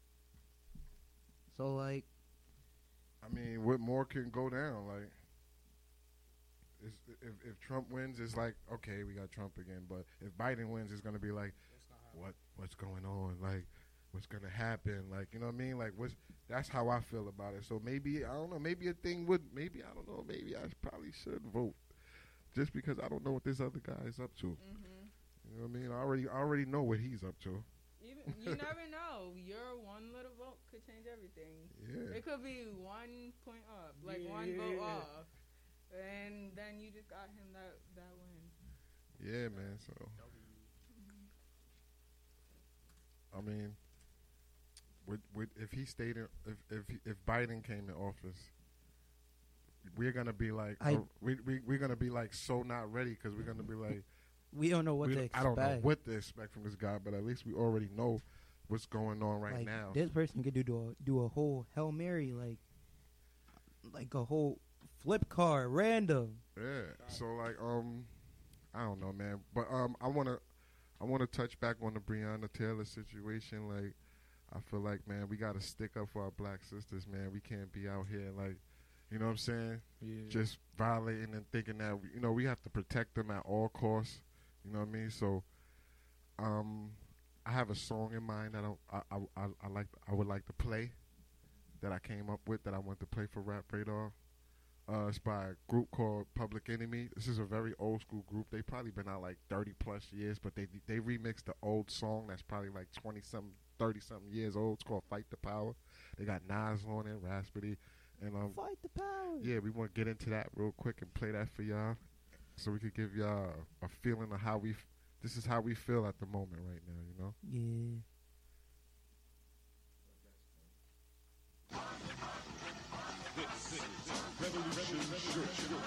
So like, I mean, what more can go down? Like, it's, if if Trump wins, it's like okay, we got Trump again. But if Biden wins, it's gonna be like, what what's going on? Like, what's gonna happen? Like, you know what I mean? Like, what's that's how I feel about it. So maybe I don't know. Maybe a thing would. Maybe I don't know. Maybe I probably should vote, just because I don't know what this other guy is up to. Mm-hmm. You know what I mean? I already I already know what he's up to. Even, you never know. Your one little vote could change everything. Yeah. It could be one point up, like Yeah. one vote off, and then you just got him that that win. Yeah, man. So, I mean, with, with, if he stayed in, if if if Biden came in office, we're gonna be like, I- uh, we we we're gonna be like so not ready because we're gonna be like, We don't know what we to don't- expect. I don't know what to expect from this guy, but at least we already know what's going on right like, now. This person could do do a, do a whole Hail Mary, like like a whole flip card, random. Yeah. So like, um, I don't know, man. But um, I wanna, I wanna touch back on the Breonna Taylor situation. Like, I feel like, man, we gotta stick up for our black sisters, man. We can't be out here like, you know what I'm saying? Yeah. Just violating and thinking that, you know, we have to protect them at all costs. You know what I mean? So, um, I have a song in mind that I I I, I like I would like to play. That I came up with that I want to play for Rap Radar. Uh, it's by a group called Public Enemy. This is a very old school group. They probably been out like thirty plus years, but they they remixed the old song that's probably like twenty something, thirty something years old. It's called Fight the Power. They got Nas on it, Raspity, and um. Fight the power. Yeah, we want to get into that real quick and play that for y'all, so we could give y'all a feeling of how we. F- this is how we feel at the moment right now. You know. Yeah. This is Revolution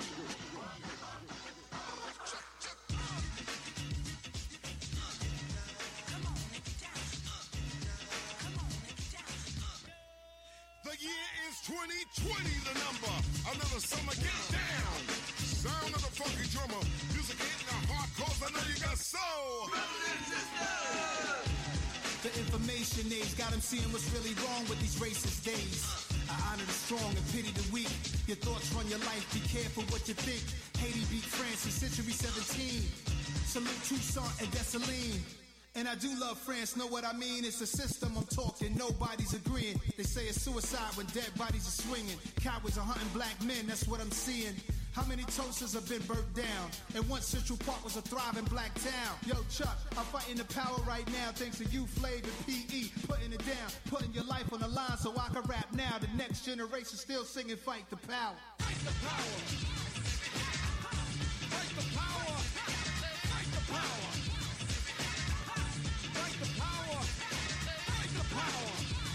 The year is twenty twenty, the number. Another summer, get down. Sound of the funky drummer. Music hitting the heart, cause I know you got soul. The information age got them seeing what's really wrong with these racist days. I honor the strong and pity the weak. Your thoughts run your life, be careful what you think. Haiti beat France in century seventeen. Salute Toussaint and Dessalines. And I do love France, know what I mean? It's a system I'm talking, nobody's agreeing. They say it's suicide when dead bodies are swinging. Cowards are hunting black men, that's what I'm seeing. How many toasters have been burnt down? And once Central Park was a thriving black town. Yo, Chuck, I'm fighting the power right now thanks to you, Flav and P E. Putting it down, putting your life on the line so I can rap now. The next generation still singing Fight the Power. Fight the power. Fight the power. Fight the power. Fight the power. Fight the power.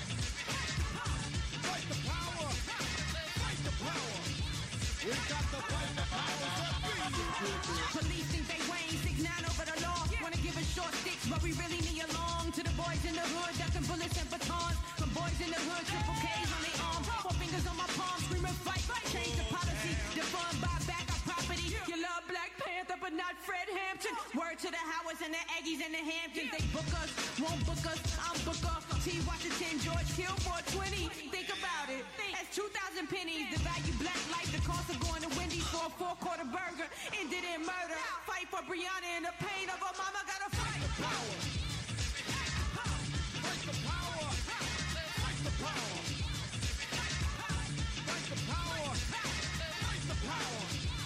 Fight the power. Fight the power. We got the fight the power. Police think they weighing six nine over the law. Wanna give us short sticks, but we really need a long. To the boys in the hood, ducking bullets and batons. From boys in the hood, triple K's on their arm. Four fingers on my palm, screaming fight. Change the policy, defund, buy back our property. You love Black Panther, but not Fred Hampton. Word to the Howards and the Aggies and the Hamptons. They book us, won't book us. I'm Booker. T. Washington, George Kill four twenty. Think about it. That's two thousand pennies. The value black life, the cost of going to Wendy's for a four-quarter burger. Ended in murder. Fight for Breonna and the pain of her mama. Gotta fight the power. Fight the power. Fight the power. Fight the power. Fight the power.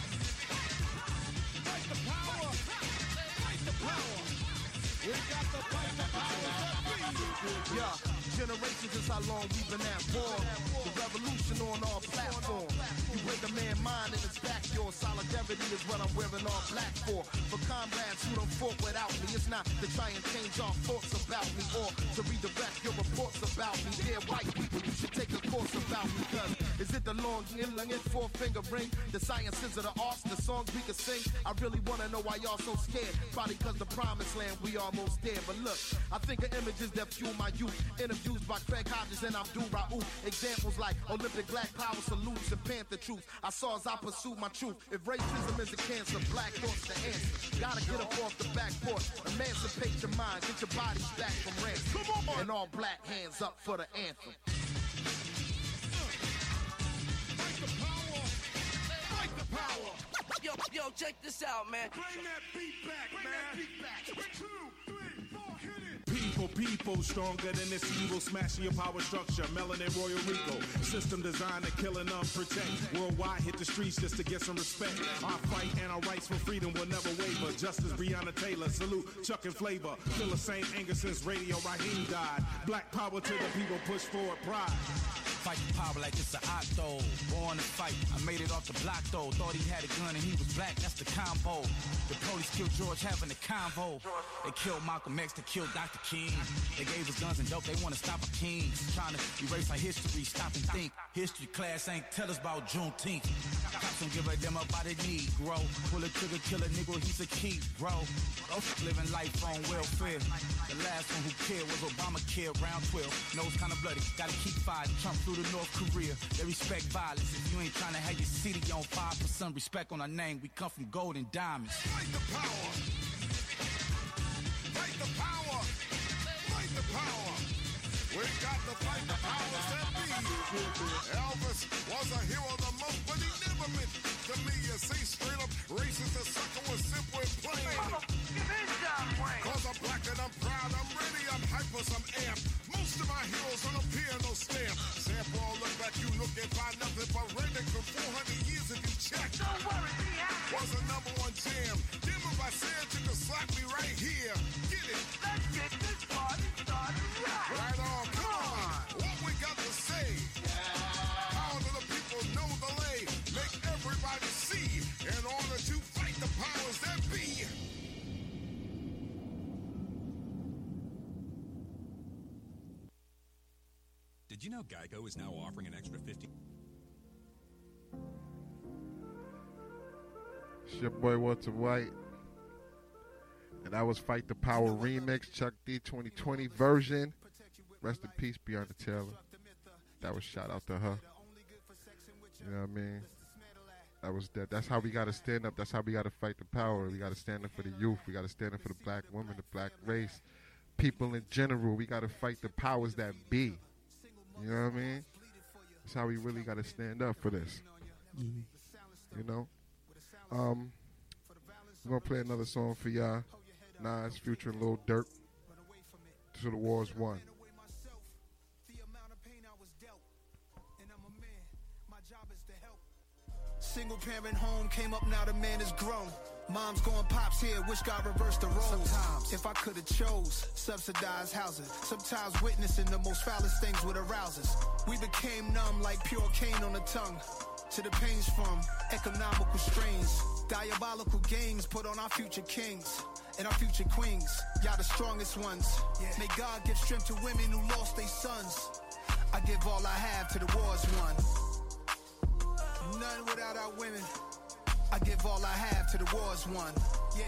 Fight the power. Fight the power. We got the fight the power. Yeah, generations is how long we've been at war. The revolution on our platform. You break a man's mind and it's back yours. Solidarity is what I'm wearing all black for. For comrades who don't fought without me, it's not to try and change our thoughts about me or to redirect your reports about me. Dear white people, you should take a course about me. Cause is it the long inlang and four finger ring? The sciences of the arts, the songs we can sing. I really wanna know why y'all so scared. Probably cause the promised land we almost there. But look, I think of images that fuel my youth. Interviews by Craig Hodges and Abdul Raouf. Examples like Olympic black power salutes and Panther truth. I saw as I pursued my truth. If racism is a cancer, black thoughts the answer. Gotta get up off the back porch. Emancipate your mind. Get your bodies back from ransom. Come on. And all black hands up for the anthem. Fight the power. Fight the power. Yo, yo, check this out, man. Bring that beat back, Bring man. Bring that beat back. Two, three, four, hit it. People, people stronger than this evil, smashing your power structure. Melanin Royal Rico, system designed to kill and unprotect. Worldwide hit the streets just to get some respect. Our fight and our rights for freedom will never waver. Justice Breonna Taylor, salute Chuck and Flavor. Feel the same anger since Radio Raheem died. Black power to the people, push forward pride. Fight the power like it's an octo. Born to fight, I made it off the block though. Thought he had a gun and he was black, that's the combo. The police killed George having a convo. They killed Malcolm X, they killed Doctor King. They gave us guns and dope, they wanna stop our kings. Trying to erase our history, stop and think. History class ain't tell us about Juneteenth. Cops don't give a damn about a Negro. Pull a trigger, kill a nigga, he's a key, bro. Those living life on welfare. The last one who cared was Obamacare, round twelve. Nose kinda bloody, gotta keep fighting. Trump through to North Korea, they respect violence. If you ain't trying to have your city on fire, put some respect on our name. We come from gold and diamonds. Fight the power. Fight the power. Fight the power. We got to fight the powers that be. Elvis was a hero the most, but he never meant to me. You see, straight up racist, the sucker was simple and plain. Cause I'm black and I'm proud, I'm ready, I'm hyper, I'm amped. Most of my heroes on a piano stamp. Sample all look like you look and find nothing but Redneck for four hundred years if you check. Don't worry, be happy. Was a number one jam. Dim if I said you could slap me right here. Get it. Let's get this party started right. Right on, come on. What we got to say? Power to the people, know the lay. Make everybody see. In order to fight the powers that be. Did you know Geico is now offering an extra fifty? It's your boy Walter White. And that was Fight the Power remix, Chuck D twenty twenty version. Rest in peace, Breonna Taylor. That was shout out to her. You know what I mean? That was that. That's how we got to stand up. That's how we got to fight the power. We got to stand up for the youth. We got to stand up for the black woman, the black race, people in general. We got to fight the powers that be. You know what I mean? That's how we really got to stand up for this. Mm-hmm. You know? Um, we're going to play another song for y'all. Nas, Future, and Lil Durk. To the War's Won. Single parent home, came up, now the man is grown. Mom's going pops here, wish God reversed the roles. Sometimes, if I could have chose, subsidized housing. Sometimes witnessing the most foulest things would arouse us. We became numb like pure cane on the tongue. To the pains from economical strains. Diabolical games put on our future kings and our future queens. Y'all the strongest ones. Yeah. May God give strength to women who lost their sons. I give all I have to the war's won. None without our women. I give all I have to the war's won. Yeah.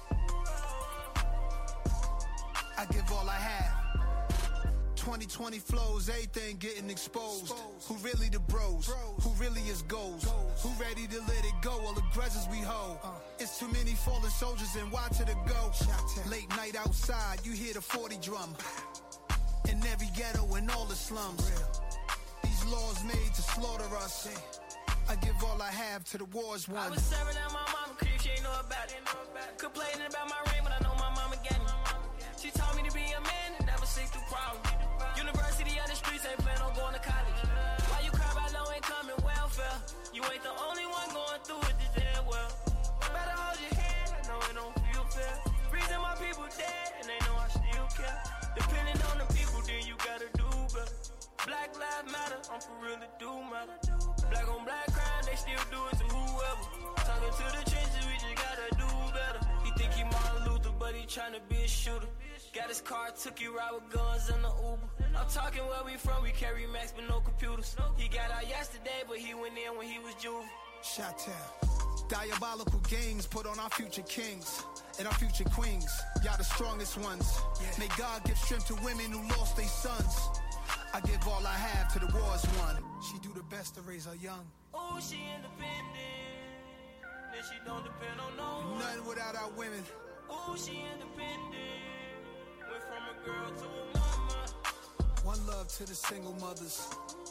I give all I have. twenty twenty flows, everything getting exposed. exposed. Who really the bros? bros? Who really is goals? goals? Who ready to let it go? All the grudges we hold. Uh. It's too many fallen soldiers and why to the go? Late night outside, you hear the forty drum. In every ghetto and all the slums. Real. These laws made to slaughter us. Yeah. I give all I have to the war's won. I was serving at my mama crib, she ain't know about it. Complaining about my ring, but I know my mama got it. She taught me to be a man and never see through problems. University of the streets ain't plan on going to college. Why you cry about low income and welfare? You ain't the only one going through it this damn well. Better hold your head, I know it don't feel fair. Reason my people dead and they know I still care. Depending on the people, then you gotta do better. Black lives matter, I'm for real to do matter. Black on black crime, they still do it to whoever. Talking to the trenches, we just gotta do better. He think he Martin Luther, but he tryna be a shooter. Got his car, took you ride with guns in the Uber. I'm talking where we from, we carry Max but no computers. He got out yesterday, but he went in when he was juvie. Shot town. Diabolical games put on our future kings and our future queens. Y'all the strongest ones. Yeah. May God give strength to women who lost their sons. I give all I have to the war's won. She do the best to raise her young. Oh, she independent. Then she don't depend on no one. Nothing without our women. Oh, she independent. Went from a girl to a mama. One love to the single mothers.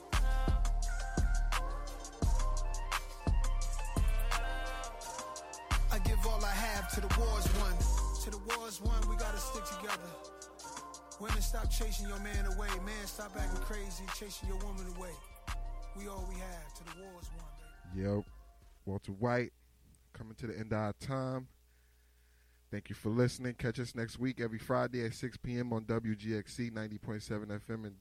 I give all I have to the war's won. To the war's won, we gotta stick together. Women, stop chasing your man away. Man, stop acting crazy, chasing your woman away. We all we have to the wars one day. Yo, Walter White, coming to the end of our time. Thank you for listening. Catch us next week every Friday at six p.m. on W G X C ninety point seven F M and